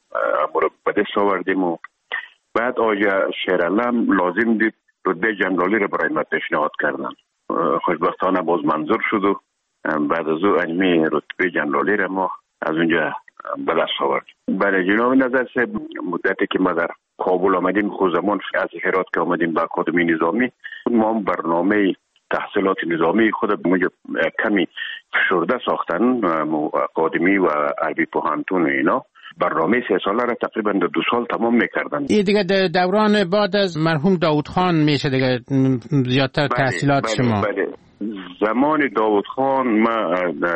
Speaker 8: به دست آوردیم و بعد آقای شیرعلم لازم دید رتبه جنرالی رو برای ما پیشنهاد کردن. خوشبختانه باز منظور شد و بعد از او علمی رتبه جنرالی رو ما از اونجا به دست آورد. برای جناب نظر سه مدتی که ما در کابل آمدیم، خود زمان از هرات که آمدیم به اکادمی نظامی، ما برنامه تحصیلات نظامی خود موجب کمی فشرده ساختن، اکادمی و عربی پوهنتون اینا برنامه 3 ساله را تقریبا 2 سال تمام میکردن.
Speaker 7: این دیگه دوران بعد از مرحوم داود خان میشه دیگه زیادتر تحصیلات شما.
Speaker 8: بله. زمان داود خان ما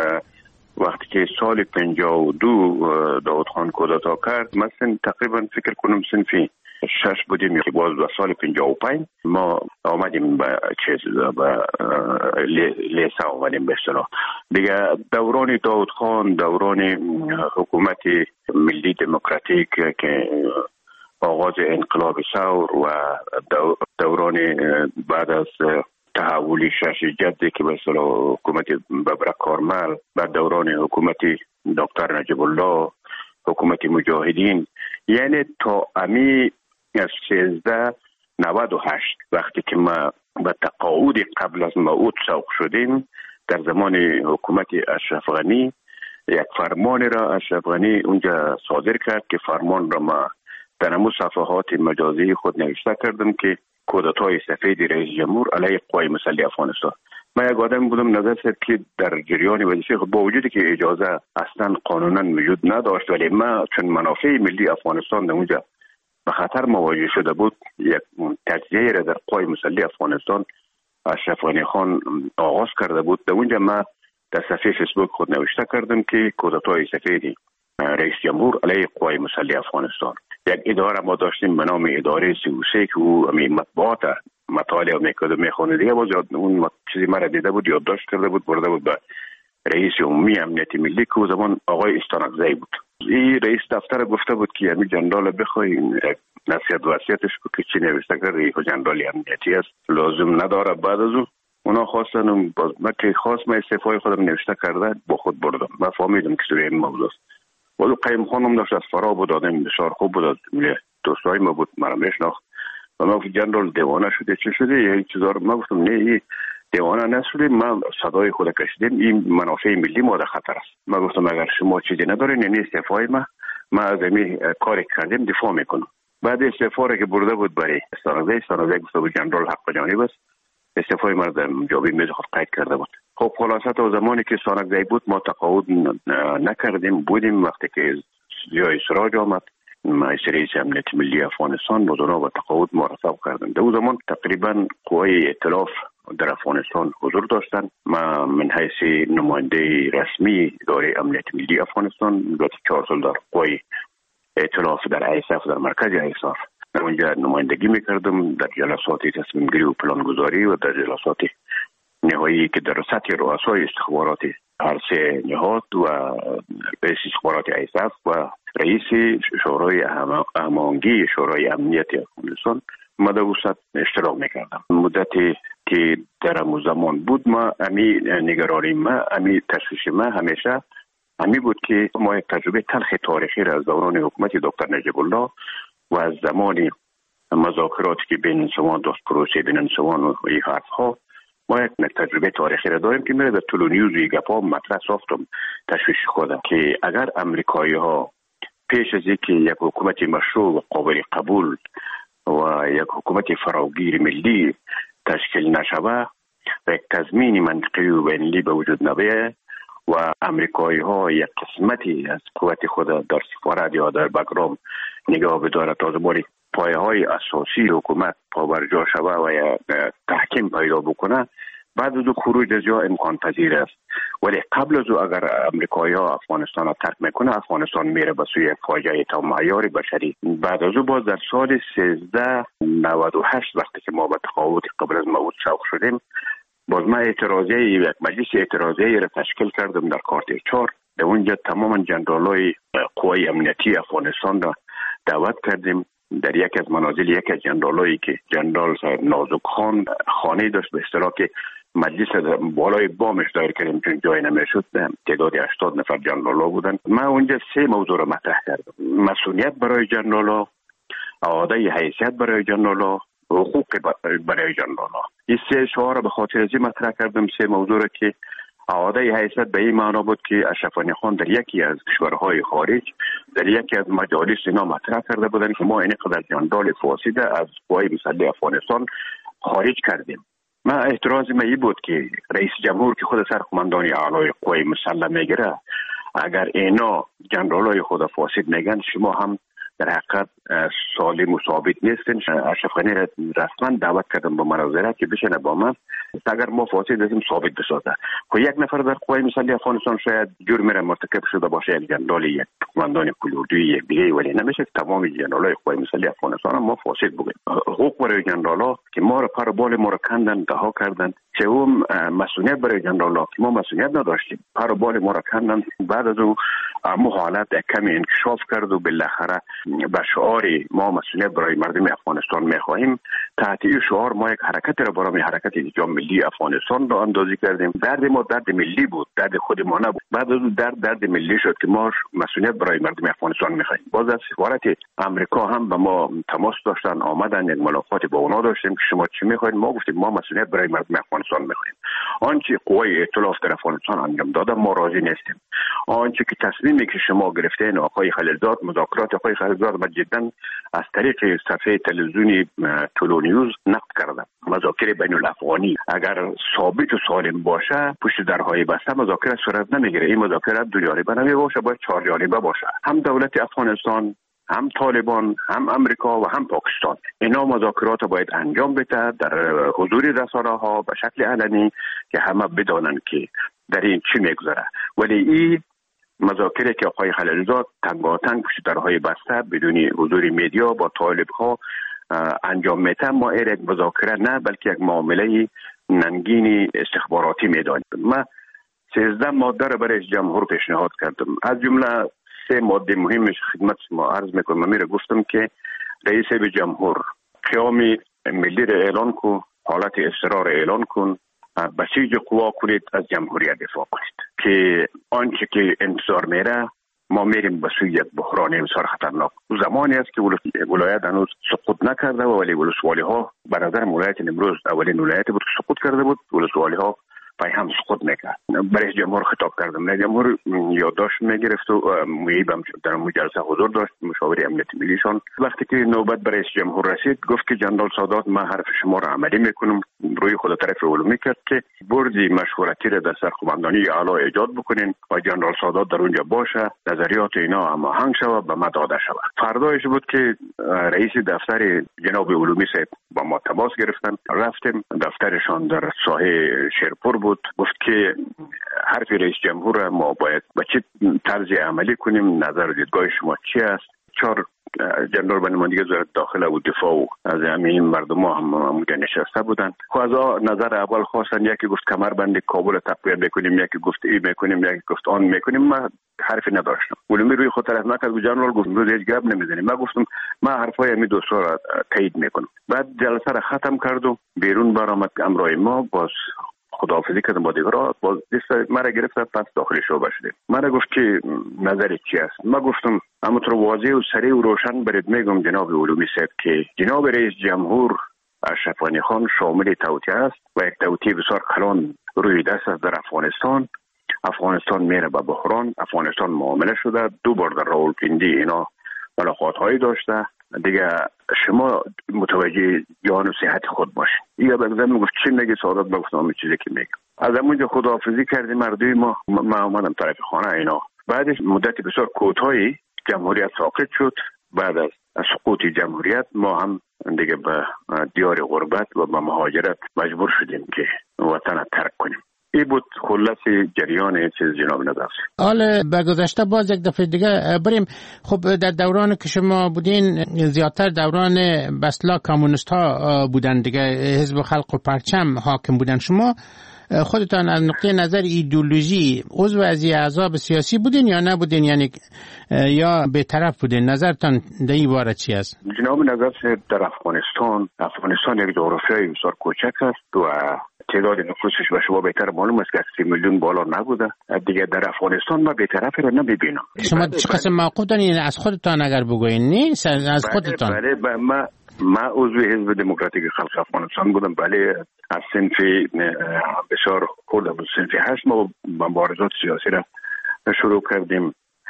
Speaker 8: وقتی که سال 52 داود خان کودتا کرد، مثلا تقریبا فکر کنم صنفی 6 بودیم که باز به سال 55 ما آمدیم به لیسه آمدیم به اصطلاح. دیگه دوران داود خان دوران حکومت ملی دموکراتیک که آغاز انقلاب ثور و دوران بعد از تحولی 6 جدی که به اصطلاح حکومت ببرک کارمل، بعد دوران حکومت دکتر نجیب الله، حکومت مجاهدین، یعنی تا امی از 1398 وقتی که ما به تقاعد قبل از موعود سوق شدیم، در زمان حکومت اشرف غنی یک فرمان را اشرف غنی اونجا صادر کرد که فرمان را ما در همون صفحات مجازی خود نوشته کردم که کودتای سفید رئیس جمهور علیه قوای مسلح افغانستان. من یک آدم بودم نظر سر که در جریان وظیفه خود با وجودی که اجازه اصلا قانونا وجود نداشت، ولی ما چون منافع ملی افغانستان در اونجا به خطر مواجه شده بود، یک تجزیه را در قوای مسلح افغانستان اشرف غنی خان آغاز کرده بود. در اونجا ما در صفحه فیسبوک خود نوشته کردم که کودتای سفید رئیس جمهور علیه قوای مسلح افغانستان. یک اداره ما داشتیم به نام اداره 33 که او مطبوعات مطالعه میکرد و میخونه. دیگه باز اون چیزی مرا دیده بود، یادداشت کرده بود، برده بود به رئیس عمومی امنیت ملی که او زمان آقای استانکزی بود. این رئیس دفتر گفته بود که امیر جنرال بخوای نصیحت و وصیتش کو که چی نوشته کرد، رئیس جنرال امنیتی است، لازم نداره. بعد از اونا خواستن باز من که خواست من استعفای خودم نوشته کرده با خود بردم. من فهمیدم که سوی این موضوع است. ولی قیم خانم داشت از فرا بود، آدم بسیار خوب بود، دوستای ما بود، مرا میشناخت و من گفتم جنرال دیوانه شده چی شده یه چیزا رو. من گفتم نه این دیوانه نشده، من صدای خود کشیدم، این منافع ملی ما در خطر است. من گفتم اگر شما چیزی ندارین یعنی استعفای ما از این کاری کردیم دفاع میکنم. بعد استعفا که برده بود برای استانکزی گفته بود جنرال حق جانب است، استعفای ما در جوابی میز خود قید کرده بود. خب خلاصه تا زمانی که استانکزی بود ما تقاعد نکردیم، بودیم. وقتی که جای سراج آمد رئیس امنیت ملی افغانستان با اونا با تقاعد مرافق کردند. در اون زمان تقریبا قوای ائتلاف در افغانستان حضور داشتند. من حیث نماینده رسمی اداره امنیت ملی افغانستان 4 سال در قوای ائتلاف در ایساف در مرکز ایساف در اونجا نمایندگی میکردم در جلسات تصمیم گیری و پلانگذاری و در جلسات نهایی که در سطح رؤسای استخبارات هر سه نهاد و رئیس استخبارات ایساف و رئیس شورای هماهنگی شورای امنیت افغانستان ما در وسط اشتراک میکردم. مدتی که در اون زمان بود ما امی نگرانی ما امی تشویش ما همیشه امی بود که ما یک تجربه تلخ تاریخی را از دوران حکومت دکتر نجیب الله و از زمان مذاکراتی که بین انسوان داشت پروسه بین انسوان و این حرف ها ما یک تجربه تاریخی را داریم که میره در تلونیوز و گپا مطرح ساختم تشویش خودم که اگر امریکایی ها پیش از اینکه یک حکومت مشروع و قابل قبول و یک حکومت فراگیر ملی تشکیل نشوه و یک تضمین منطقی و بین‌المللی به وجود نبیه و امریکایی ها یک قسمتی از قوت خود در سفارت یا در بگرام نگاه بداره تا زمانی پایه های اساسی حکومت پابرجا شوه و یا تحکیم پیدا بکنه، بعد از خروج از جا امکان پذیر است. ولی قبل از اگر امریکایی ها افغانستان را ترک میکنه افغانستان میره به سوی فاجعه تا معیار بشری. بعد از باز در سال 1398 وقتی که ما به تقاعد قبل از موعود سوق شدیم، باز ما یک مجلس اعتراضی را تشکیل کردم در کارت 4. در اونجا تماما جنرالای قوای امنیتی افغانستان را دعوت کردیم. در یک از منازل یک از جنرالایی که جنرال صاحب نازک خان خانه داشت به اصطلاح که مجلس بالای بامش دایر کردیم چون جای نمیشد، تعداد 80 نفر جنرالا بودن. من اونجا 3 موضوع را مطرح کردم: مسئولیت برای جنرالا، اعاده حیثیت برای جنرالا، حقوق برای جنرالا. این 3 شعار را به خاطر ازی مطرح کردم. 3 موضوع را که اعاده حیثیت به این معنا بود که اشرف غنی خان در یکی از کشورهای خارج در یکی از مجالس اینا مطرح کرده بودن که ما این قدر جنرال فاسد از قوای مسلح افغانستان خارج کردیم. ما اعتراض من این بود که رئیس جمهور که خود سرقماندان اعلای قوای مسلح میگیره، اگر اینا جنرالای خود فاسد میگن شما هم در حقیقت سالم و ثابت نیستن. اشرف غنی را رسما دعوت کردم با مناظره که بشینه با من اگر ما فاسد هستیم ثابت بسازه. که یک نفر در قوای مسلح افغانستان شاید جرم را مرتکب شده باشه، یک جنرال، یک قماندان کلوردوی، یک دیگه، ولی نمیشه تمام جنرالای قوای مسلح افغانستان ما فاسد بگیم. حقوق برای جنرالا که ما را پر بال ما را کندن، رها کردن. سوم مسئولیت برای جنرالا که ما مسئولیت نداشتیم، پر بال ما را کندن. بعد از اون حالت کمی انکشاف کرد و بالاخره به شعار ما مسئولیت برای مردم افغانستان می‌خواهیم، تحت این شعار ما یک حرکت را برای حرکت انجام ملی افغانستان را اندازی کردیم. درد ما درد ملی بود، درد خود ما نبود. بعد از درد ملی شد که ما مسئولیت برای مردم افغانستان می‌خواهیم. باز از سفارت آمریکا هم به ما تماس داشتن، آمدن، یک ملاقات با اونا داشتیم که شما چی می‌خواید؟ ما گفتیم ما مسئولیت برای مردم افغانستان می‌خواهیم. آنچه قوای ائتلاف در افغانستان انجام داده ما راضی نیستیم. آنچه که تصمیمی که شما گرفتین آقای خلیلزاد، مذاکرات آقای خلیلزاد جدا از طریق صفحه تلویزیونی تلونیوز نقد کردم. مذاکره بین الافغانی اگر ثابت و سالم باشه پشت درهای بسته مذاکره صورت نمیگیره. این مذاکره دو جانبه نمیباشه، باید 4 جانبه باشه. هم دولت افغانستان، هم طالبان، هم امریکا و هم پاکستان. اینا مذاکرات باید انجام بده در حضور رسانه ها به شکل علنی که همه بدانن که در این چی میگذره. ولی این مذاکره که آقای خلیلزاد تنگاتنگ پشت درهای بسته بدون حضور میدیا با طالب ها انجام میده، ما این یک مذاکره نه بلکه یک معامله ننگین استخباراتی میدانیم. ما 13 ماده را برای جمهور پیشنهاد کردم. از جمله 3 ماده مهمش خدمت ما عرض میکنم. من گفتم که رئیس جمهور قیام ملی را اعلان کن، حالت اضطرار اعلان کن، بسیج قوا کنید، از جمهوریت دفاع کنید که آنچه که انتظار میره ما میریم به سوی یک بحران بسیار خطرناک. زمانی است که ولایت هنوز سقوط نکرده ولی ولسوالی ها به نظر ولایت امروز اولین ولایت بود که سقوط کرده بود. ولسوالی ها پای هم سقوط میکرد. برای جمهور خطاب کردم. جمهور یادداشت میگرفت و میبم در مجلسه حضور داشت، مشاور امنیت ملیشان. وقتی که نوبت برای جمهور رسید گفت که جنرال سادات ما حرف شما را عملی میکنم. روی خود طرف علومی کرد که بردی مشورتی را در سرقماندانی اعلی ایجاد بکنین و جنرال سادات در اونجا باشه، نظریات اینا هماهنگ شود به ما داده شود. فردایش بود که رئیس دفتر جناب علومی صاحب با ما تماس گرفتن. رفتیم دفترشان در ساحه شیرپور بود. گفت که حرف رئیس جمهور ما باید به چه طرز عملی کنیم، نظر دیدگاه شما چی است؟ 4 جنرال به نمایندگی وزارت داخله و دفاع و از همین مردم هم اونجا نشسته بودن. خواهد نظر اول خواستن، یکی گفت کمربند کابل تقویت بکنیم، یکی گفت ای میکنیم، یکی گفت آن میکنیم. من حرفی نداشتم. علومی روی خود طرف نکرد و جنرال گفت روز هیچ گپ نمیزنیم. من گفتم من حرفای همین دوستا را تایید میکنم. بعد جلسه را ختم کرد و بیرون برآمد. امرای ما باز خداحافظی کردم با دیگران. باز دست مرا گرفت، پس داخل شعبه شدیم. مرا گفت که نظرت چی است؟ من گفتم همونطور واضح و سریع و روشن برات میگم جناب علومی صاحب که جناب رئیس جمهور اشرف غنی خان شامل توطئه است و یک توطئه بسیار کلان روی دست است در افغانستان میره به بحران. افغانستان معامله شده، 2 بار در راولپیندی اینا ملاقات هایی داشته. دیگه شما متوجه جان و صحت خود باشید. یا بگذارم میگفت چی میگه سعادت؟ بگفتم همین چیزی که میگم. از همونجا خداحافظی کردیم مردوی ما آمدم طرف خانه اینا. بعدش مدت بسیار کوتاهی جمهوریت ساقط شد. بعد از سقوط جمهوریت ما هم دیگه به دیار غربت و به مهاجرت مجبور شدیم که وطن ترک کنیم. این بود خلاصه جریان چیز جناب نظر.
Speaker 7: حالا به گذشته باز یک دفعه دیگه بریم. خب در دوران که شما بودین زیادتر دوران بسلا کمونیست ها بودن دیگه، حزب خلق و پرچم حاکم بودن. شما خودتان از نقطه نظر ایدئولوژی عضو از احزاب سیاسی بودین یا نبودین، یعنی یا به طرف بودین؟ نظرتان در این باره چی است؟
Speaker 8: جناب نظر در افغانستان یک جغرافیای بسیار کوچک است و تعداد نفوسش به شما بهتر معلوم است که 30 میلیون بالا نبوده. دیگه در افغانستان ما بی‌طرفی را نمی‌بینم.
Speaker 7: شما چه قسم موقف دارین از خودتان اگر بگوین؟ نیست از خودتان.
Speaker 8: بله ما عضو حزب دموکراتیک خلق افغانستان بودم. بله از صنف بسیار خرد بود، صنف 8 ما مبارزات سیاسی را شروع کردیم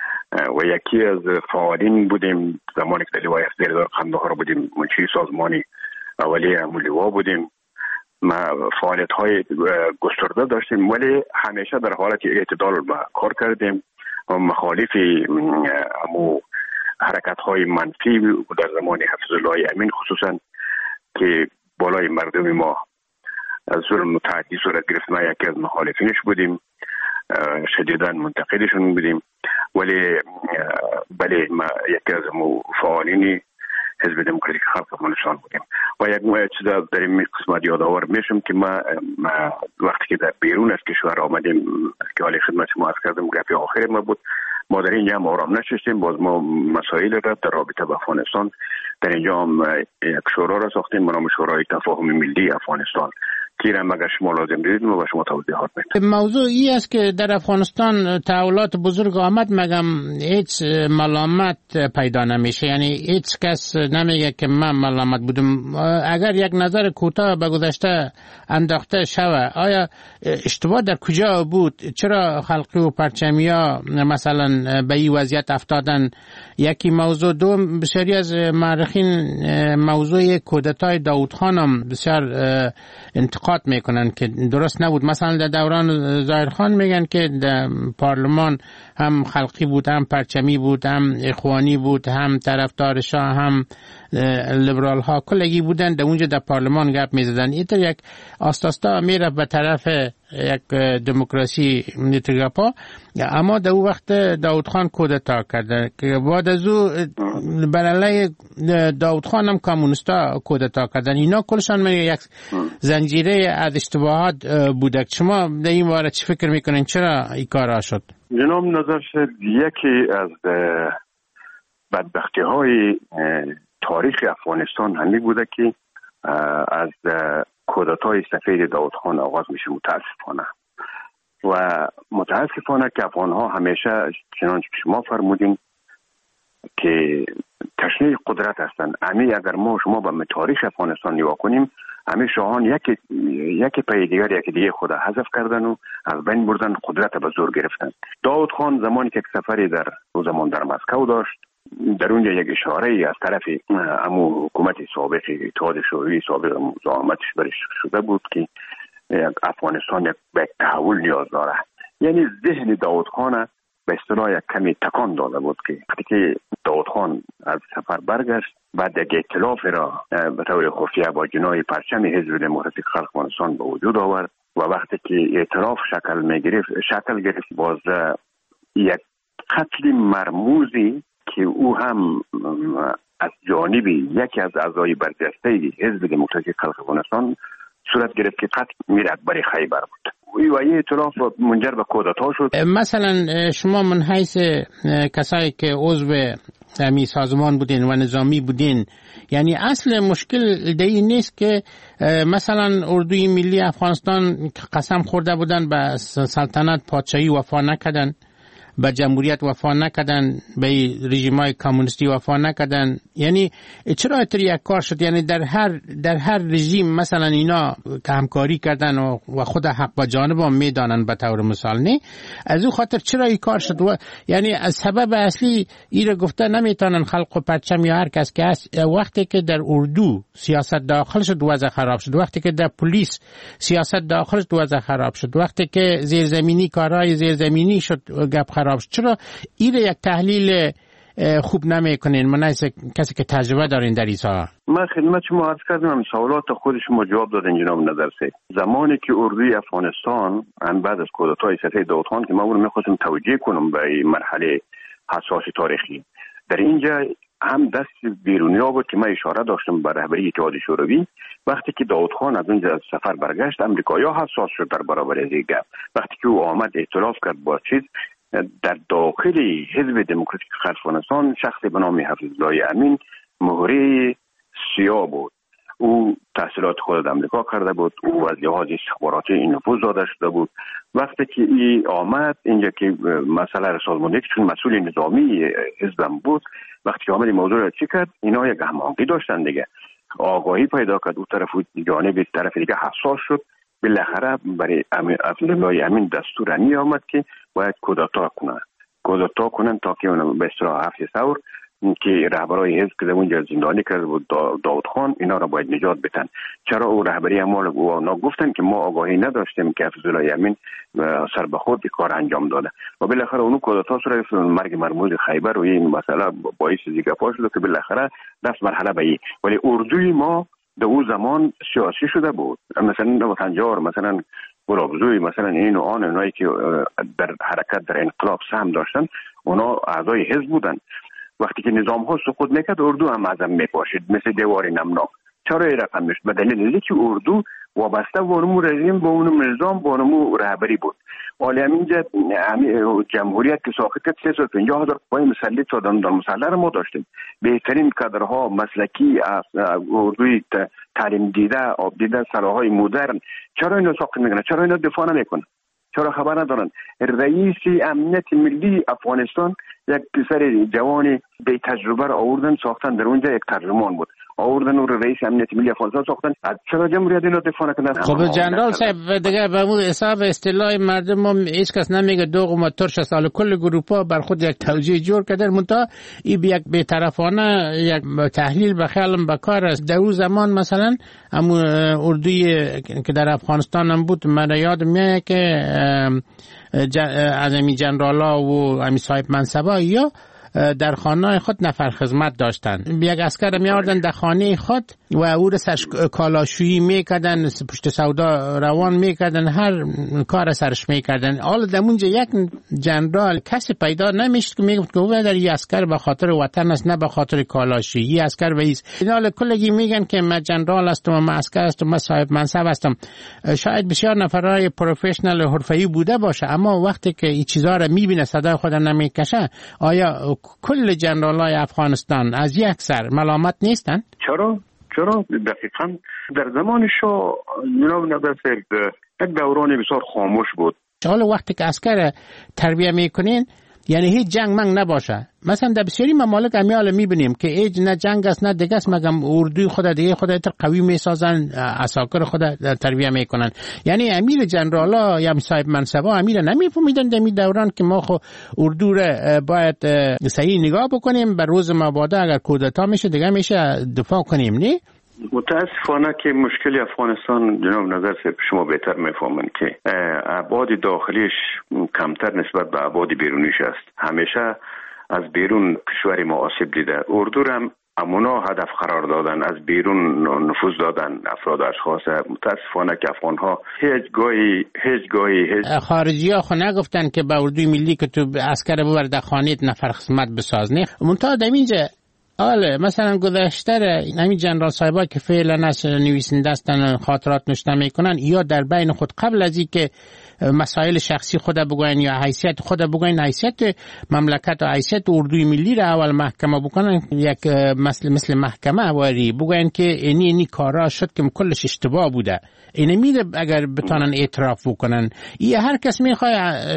Speaker 8: و یکی از فعالین بودیم. زمانی که در لوای افزیردار قندهار بودیم منشی سازمانی اولیه امولیوا بودیم. ما فعالیت های گسترده داشتیم ولی همیشه در حالت اعتدال کار کردیم و مخالف حرکت های منفی در زمان حفظالله امین خصوصا که بالای مردم ما ظلم متعدی صورت گرفت. ما یکی از مخالفینش بودیم، شدیداً منتقدشون بودیم. ولی بله ما یکی از فعالین حزب دموکراتیک خلق افغانستان بودیم و یک چیز در این قسمت یادآور میشم که ما وقتی که در بیرون از کشور آمدیم که حالی خدمت ما عرض کردم گپی آخر ما بود، ما در اینجا هم آرام نشستیم. باز ما مسائل را در رابطه با افغانستان در اینجا هم یک شورا را ساختیم به نام شورای تفاهم ملی افغانستان که را اگر شما لازم دیدید ما به شما توضیحات میدیم.
Speaker 7: موضوع این است که در افغانستان تحولات بزرگ آمد، مگم هیچ ملامت پیدا نمیشه، یعنی هیچ کس نمیگه که من ملامت بودم. اگر یک نظر کوتاه به گذشته انداخته شود، آیا اشتباه در کجا بود؟ چرا خلقی و پرچمیا مثلا به این وضعیت افتادن؟ یکی موضوع. دوم، بسیاری از مورخین موضوع کودتای داود خان هم بسیار انتقاد میکنن که درست نبود. مثلا در دوران ظاهر خان میگن که در پارلمان هم خلقی بود، هم پرچمی بود، هم اخوانی بود، هم طرفدار شاه، هم لیبرال ها کلگی بودن. در اونجا در پارلمان گپ میزدن. این یک آستاستا میره به طرف یک دموکراسی نیتگاپا. اما در اون وقت داود خان کودتا کرده که بعد از او بر علیه داود خان هم کمونیستا کودتا کردن. اینا کلشان میگه یک زنجیره از اشتباهات بوده. شما در این باره چی فکر میکنین؟ چرا این کارا شد؟
Speaker 8: جناب نظر شد یکی از بدبختی های تاریخ افغانستان همی بوده که از کودتای سفید داود خان آغاز میشه. متاسفانه که افغان ها همیشه چنانچه که شما فرمودین که تشنه قدرت هستند. اگر ما شما به تاریخ افغانستان نگاه کنیم، شاهان یکی پای دیگر یکی دیگه خود حذف کردن و از بین بردن، قدرت به زور گرفتن. داود خان زمانی که سفری در او زمان در مسکو داشت، در اونجا یک اشاره از طرف حکومت سابق اتحاد شوروی سابق مزاحمتش برش شده بود که افغانستان یک تحول نیاز داره. یعنی ذهن داود خان به اصطلاح یک کمی تکان داده بود که وقتی که داود خان از سفر برگشت، بعد یک ائتلاف را به طور خفیه با جناح پرچم حزب دموکراتیک خلق افغانستان به وجود آورد و وقتی که ائتلاف شکل گرفت، باز یک قتل مرموزی که او هم از جانب یکی از اعضای برجسته حزب دموکراتیک خلق افغانستان صورت گرفت که قتل میر اکبر خیبر بود و این ائتلاف منجر به کودتا شد.
Speaker 7: مثلا شما من حیث کسایی که عضو همی سازمان بودین و نظامی بودین، یعنی اصل مشکل دی نیست که مثلا اردوی ملی افغانستان قسم خورده بودن به سلطنت پادشاهی وفا نکردن، به جمهوریت وفا نکردن، به رژیمای کمونیستی وفا نکردن، یعنی چرا اینطوری یک کار شد؟ یعنی در هر رژیم مثلا اینا که همکاری کردن و خود حق با جانب هم میدانن به طور مثال، نه از او خاطر چرا این کار شد؟ یعنی از سبب اصلی ایره گفته نمیتونن خلق و پرچم یا هر کس که هست، وقتی که در اردو سیاست داخل شد وضع خراب شد، وقتی که در پلیس سیاست داخل شد وضع خراب شد، وقتی که زیرزمینی کارهای زیرزمینی شد گپ خراب شد. چرا این یک تحلیل خوب نمیکنین؟ من کسی که تجربه دارین در ایسا.
Speaker 8: من خدمت شما عرض کردم، سوالات خود شما جواب دادن جناب نظرسید. زمانی که اردوی افغانستان بعد از کودتای سفید داود خان که ما اون میخواستم توجیه کنم به مرحله حساس تاریخی، در اینجا هم دست بیرونیا بود که من اشاره داشتم به رهبری اتحاد شوروی. وقتی که داود خان از اونجا از سفر برگشت، امریکایی‌ها حساس شد در برابر از این گپ. وقتی که او آمد ائتلاف کرد با چیز در داخل حزب دموکراتیک خلق افغانستان، شخصی به نام حفیظالله امین مهره سیاه بود. او تحصیلات خود در امریکا کرده بود، او از لحاظ استخباراتی این نفوذ داده شده بود. وقتی که این آمد اینجا که مسئله را سازماندهی، چون مسئول نظامی حزبم بود، وقتی آمد این موضوع را چی کرد، اینا یک هماهنگی داشتن دیگه، آگاهی پیدا کرد، او طرف جانب طرف دیگه حساس شد. بالاخره برای حفیظالله امین دستور می آمد که باید کودتا کنن تا که به اصطلاح 7 ثور که رهبرای حزب که اونجا زندانی کرده بود داود خان، اینا را باید نجات بدن. چرا او رهبری اعمال اونا گفتن که ما آگاهی نداشتیم که حفیظالله امین سر به خود کار انجام داده و بالاخره اونو کودتا صورت مرگ مرموز خیبر و این مسئله باعث دیگه پا شد که بالاخره دست مرحله به این. ولی اردوی ما در اون زمان سیاسی شده بود، مثلا وطنجار، مثلا گلابزوی، مثلا این و آن، اونایی که در حرکت در انقلاب سهم داشتن، اونا اعضای حزب بودن. وقتی که نظام ها سقوط میکرد، اردو هم ازم میپاشید مثل دیوار نمناک. چرا این رقم میشد؟ به دلیل که اردو وابسته به اونمو رژیم، به اونمو نظام، به اونمو رهبری بود. حالا همینجا جمهوریت که ساخت کرد 350,000 قوای مسلح سازمان مسلح ما داشتیم. بهترین کادرها مسلکی از اردوی تعلیم دیده، آب دیده، سلاحهای مدرن. چرا اینا ساخت میکنن؟ چرا اینا دفاع نمیکنن؟ چرا خبر ندارن؟ رئیس امنیت ملی افغانستان یک پسر جوان بی تجربه را آوردن ساختن، در اونجا یک ترجمان بود، آوردن او رئیس امنیت ملی افغانستان ساختن. چرا جمهوریت اینا دفاع نکنن؟
Speaker 7: خب جنرال صاحب دیگه به اون حساب اصطلاح مردم هم هیچ کس نمیگه دوغ و ترش سال کل گروپا بر خود یک توجیه جور کرده، منتها این یک بی‌طرفانه یک تحلیل به خیالم بکار است. در اون زمان مثلا همون اردوی که در افغانستان هم بود، من یاد میاد که از امی جنرالا و امی صاحب منصبا یا در خانه خود نفر خدمت داشتن. یک عسکر میاردن در خانه خود و او را سرش کالاشویی میکردن، پشت سودا روان میکردن، هر کار سرش میکردن. حالا در اونجا یک جنرال کسی پیدا نمیشد که میگفت که او در این عسکر به خاطر وطن است، نه به خاطر کالاشویی. این عسکر ویس حالا کلگی میگن که من جنرال هستم و من عسکر هستم، من صاحب منصب هستم. شاید بسیار نفرای پروفشنال حرفه‌ای بوده باشه، اما وقتی که این چیزا را میبینه صدای خود نمیکشه، آیا کل جنرالای افغانستان از یک سر ملامت نیستن؟
Speaker 8: چرا دقیقاً در زمان شاه جناب نظرسید یک دوران بسیار خاموش بود.
Speaker 7: حالا وقتی که عسکر تربیه میکنین، یعنی هیچ جنگ منگ نباشه. مثلا در بسیاری ممالک امیال میبینیم که ایج نه جنگ است نه دیگه است، مگم اردوی خود دیگه خود تر قوی میسازن، عساکر خود تربیه میکنن. یعنی امیر جنرالا یا صاحب منصبا امیر نمیفهمیدن در می دوران که ما خو اردو را باید صحیح نگاه بکنیم، بر روز مبادا اگر کودتا میشه دیگه میشه دفاع کنیم. نه
Speaker 8: متاسفانه که مشکل افغانستان جناب نظر شما بهتر میفهمند که ابعاد داخلیش کمتر نسبت به ابعاد بیرونیش است. همیشه از بیرون کشور ما آسیب دیده. اردو هم امونا هدف قرار دادن، از بیرون نفوذ دادن افراد اشخاص. متاسفانه که افغانها هیچ گاهی
Speaker 7: خارجی ها خو نگفتن که به اردوی ملی که تو عسکر ببر در خانیت نفر خدمت بساز. نه منتها در اینجا مثلا گذشته همین جنرال صاحبا که فعلا از نویسنده هستن خاطرات نوشته میکنن، یا در بین خود قبل از اینکه مسائل شخصی خود بگوین یا حیثیت خود بگوین، حیثیت مملکت و حیثیت اردوی ملی را اول محکمه بکنن، یک مثل محکمه واری بگوین که اینی کارا شد که کلش اشتباه بوده. اینه میره اگر بتانن اعتراف بکنن. هر کس میخواد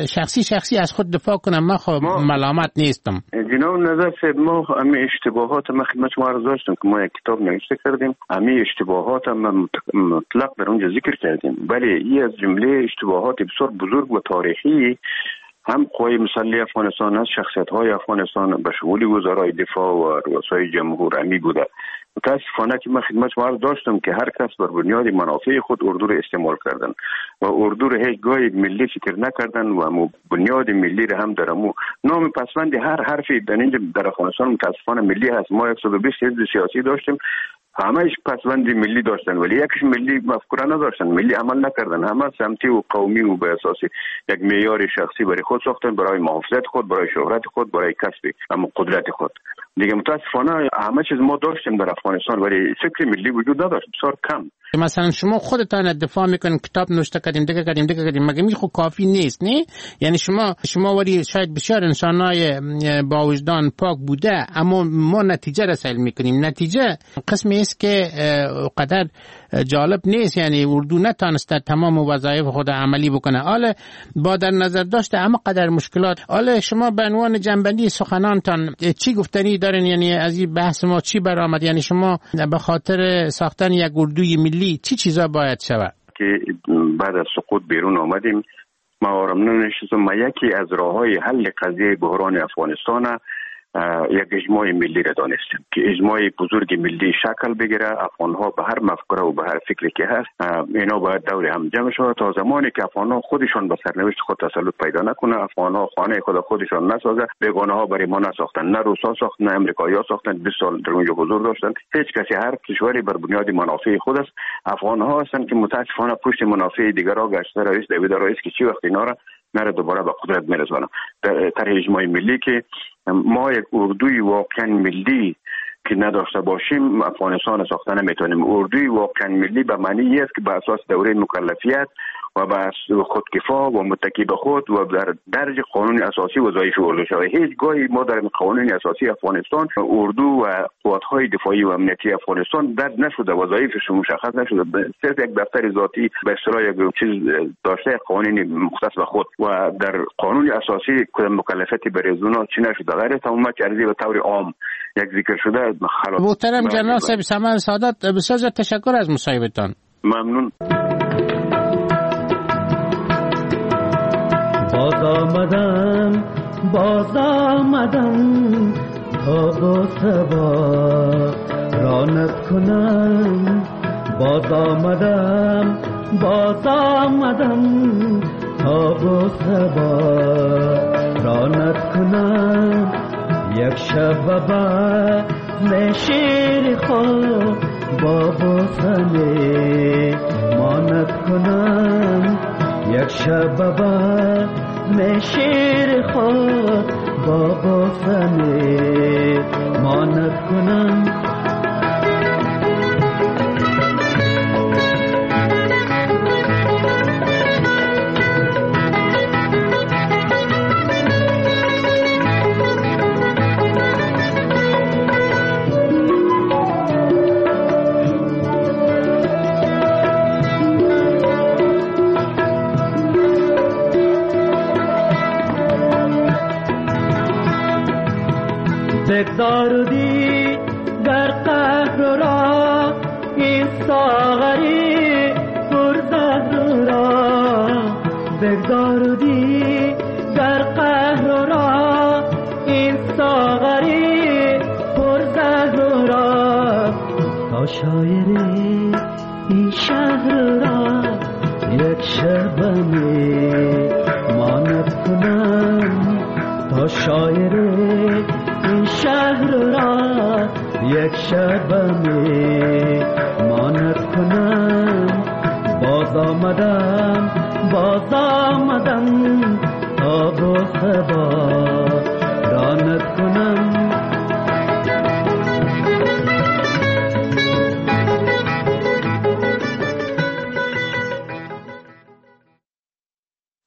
Speaker 7: شخصی از خود دفاع کنه. من ملامت نیستم.
Speaker 8: جناب نظر صاحب، ما همه اشتباهات ما خدمت شما عرض داشتم که ما یک کتاب نوشته کردیم، همه اشتباهات ما مطلق در اونجا ذکر کردیم. ولی این از جمله اشتباهات بسیار بزرگ و تاریخی هم قوای مسلح افغانستان از شخصیت‌های افغانستان به شمول وزرای دفاع و رؤسای جمهور امی بوده. متاسفانه که من خدمت شما عرض داشتم که هر کس بر بنیاد منافع خود اردو رو استعمال کردن و اردو رو هیچ گاهی ملی فکر نکردن و بنیاد ملی رو هم درمو نام پسوند هر حرفی در افغانستان متاسفانه ملی هست. ما 120 حزب سیاسی داشتیم، همه‌اش پسوند ملی داشتن ولی یکیش ملی مفکوره نداشتن، ملی عمل نکردن. همه سمتی و قومی و به اساس یک معیار شخصی برای خود ساختن، برای محافظت خود، برای شهرت خود، برای کسب اما قدرت خود. دیگه متاسفانه همه چیز ما داشتیم در افغانستان ولی فکر ملی وجود نداشت، بسیار کم.
Speaker 7: مثلا شما خودتان دفاع میکنین، کتاب نوشته کردیم، دیگه کردیم، مگه می خو کافی نیست؟ نه یعنی شما ولی شاید بسیار انسانای با وجدان پاک بوده، اما ما نتیجه رسول میکنیم. نتیجه قسمی است که قدر جالب نیست. یعنی اردو نتانسته تمام وظایف خود عملی بکنه. حالا با در نظر داشته اما قدر مشکلات. حالا شما به عنوان جنبندی سخنانتان چی گفتنی دارین؟ یعنی از این بحث ما چی برآمد؟ یعنی شما به خاطر ساختن یک اردوی ملی چی چیزا باید شود؟
Speaker 8: که بعد از سقوط بیرون آمدیم، ما آرام نشستم. یکی از راههای حل قضیه بحران افغانستان یک اجماع ملی را دانستیم که اجماع بزرگ ملی شکل بگیره. افغانها به هر مفکوره و به هر فکری که هست اینا باید دور هم جمع شود تا زمانی که افغانها خودشان به سرنوشت خود تسلط پیدا نکنه، افغانها خانه خودشان نسازه. بیگانه ها برای ما نساختن، نه روسا ساختن نه امریکایی‌ها ساختن، 20 سال در اونجا حضور داشتن. هیچ کسی، هر کشوری بر بنیاد منافع خود است. افغانها هستند که متاسفانه پشت منافع دیگرها گشته رئیس دوید رئیس که چی وقت اینا را نره دوباره به قدرت میرسونه. در اجماع ملی که ما یک اردوی واقعا ملی که نداشته باشیم افغانستان ساخته نمیتونیم. اردوی واقعا ملی به معنی است که به اساس دوره مکلفیت و به خودکفا و متکی به خود و در درج قانون اساسی وظایف اردو شود. هیچ گاهی ما در قانون اساسی افغانستان اردو و قوات‌های دفاعی و امنیتی افغانستان درج نشده، وظایفش مشخص نشده. صرف یک دفتر ذاتی به اصطلاح یک چیز داشته، قانون مختص به خود و در قانون اساسی کدام مکلفیتی برای زونا چی نشده. غیر تمام چرزی به طور عام یک ذکر شده.
Speaker 7: محترم جنرال صاحب سمر سعادت، بسیار تشکر از مصاحبتان.
Speaker 8: ممنون.
Speaker 9: باز آمدم تا با سبا رانت کنم. باز آمدم تا با سبا رانت کنم. یک شب بعد نشیر خود با بوسنه مانت کنم. یک شب بعد نشیر خود با بوسنه مانت کنم. بگذاردی در قهر را این ساغری پرزهر را، بگذاردی در قهر را این ساغری پرزهر را، تا شاعری این شهر را یک شبمی ماند کنم، تا شاعری این شهر را یک شبمی ماند کنم. باز آمدم تا با صبا رانت کنم،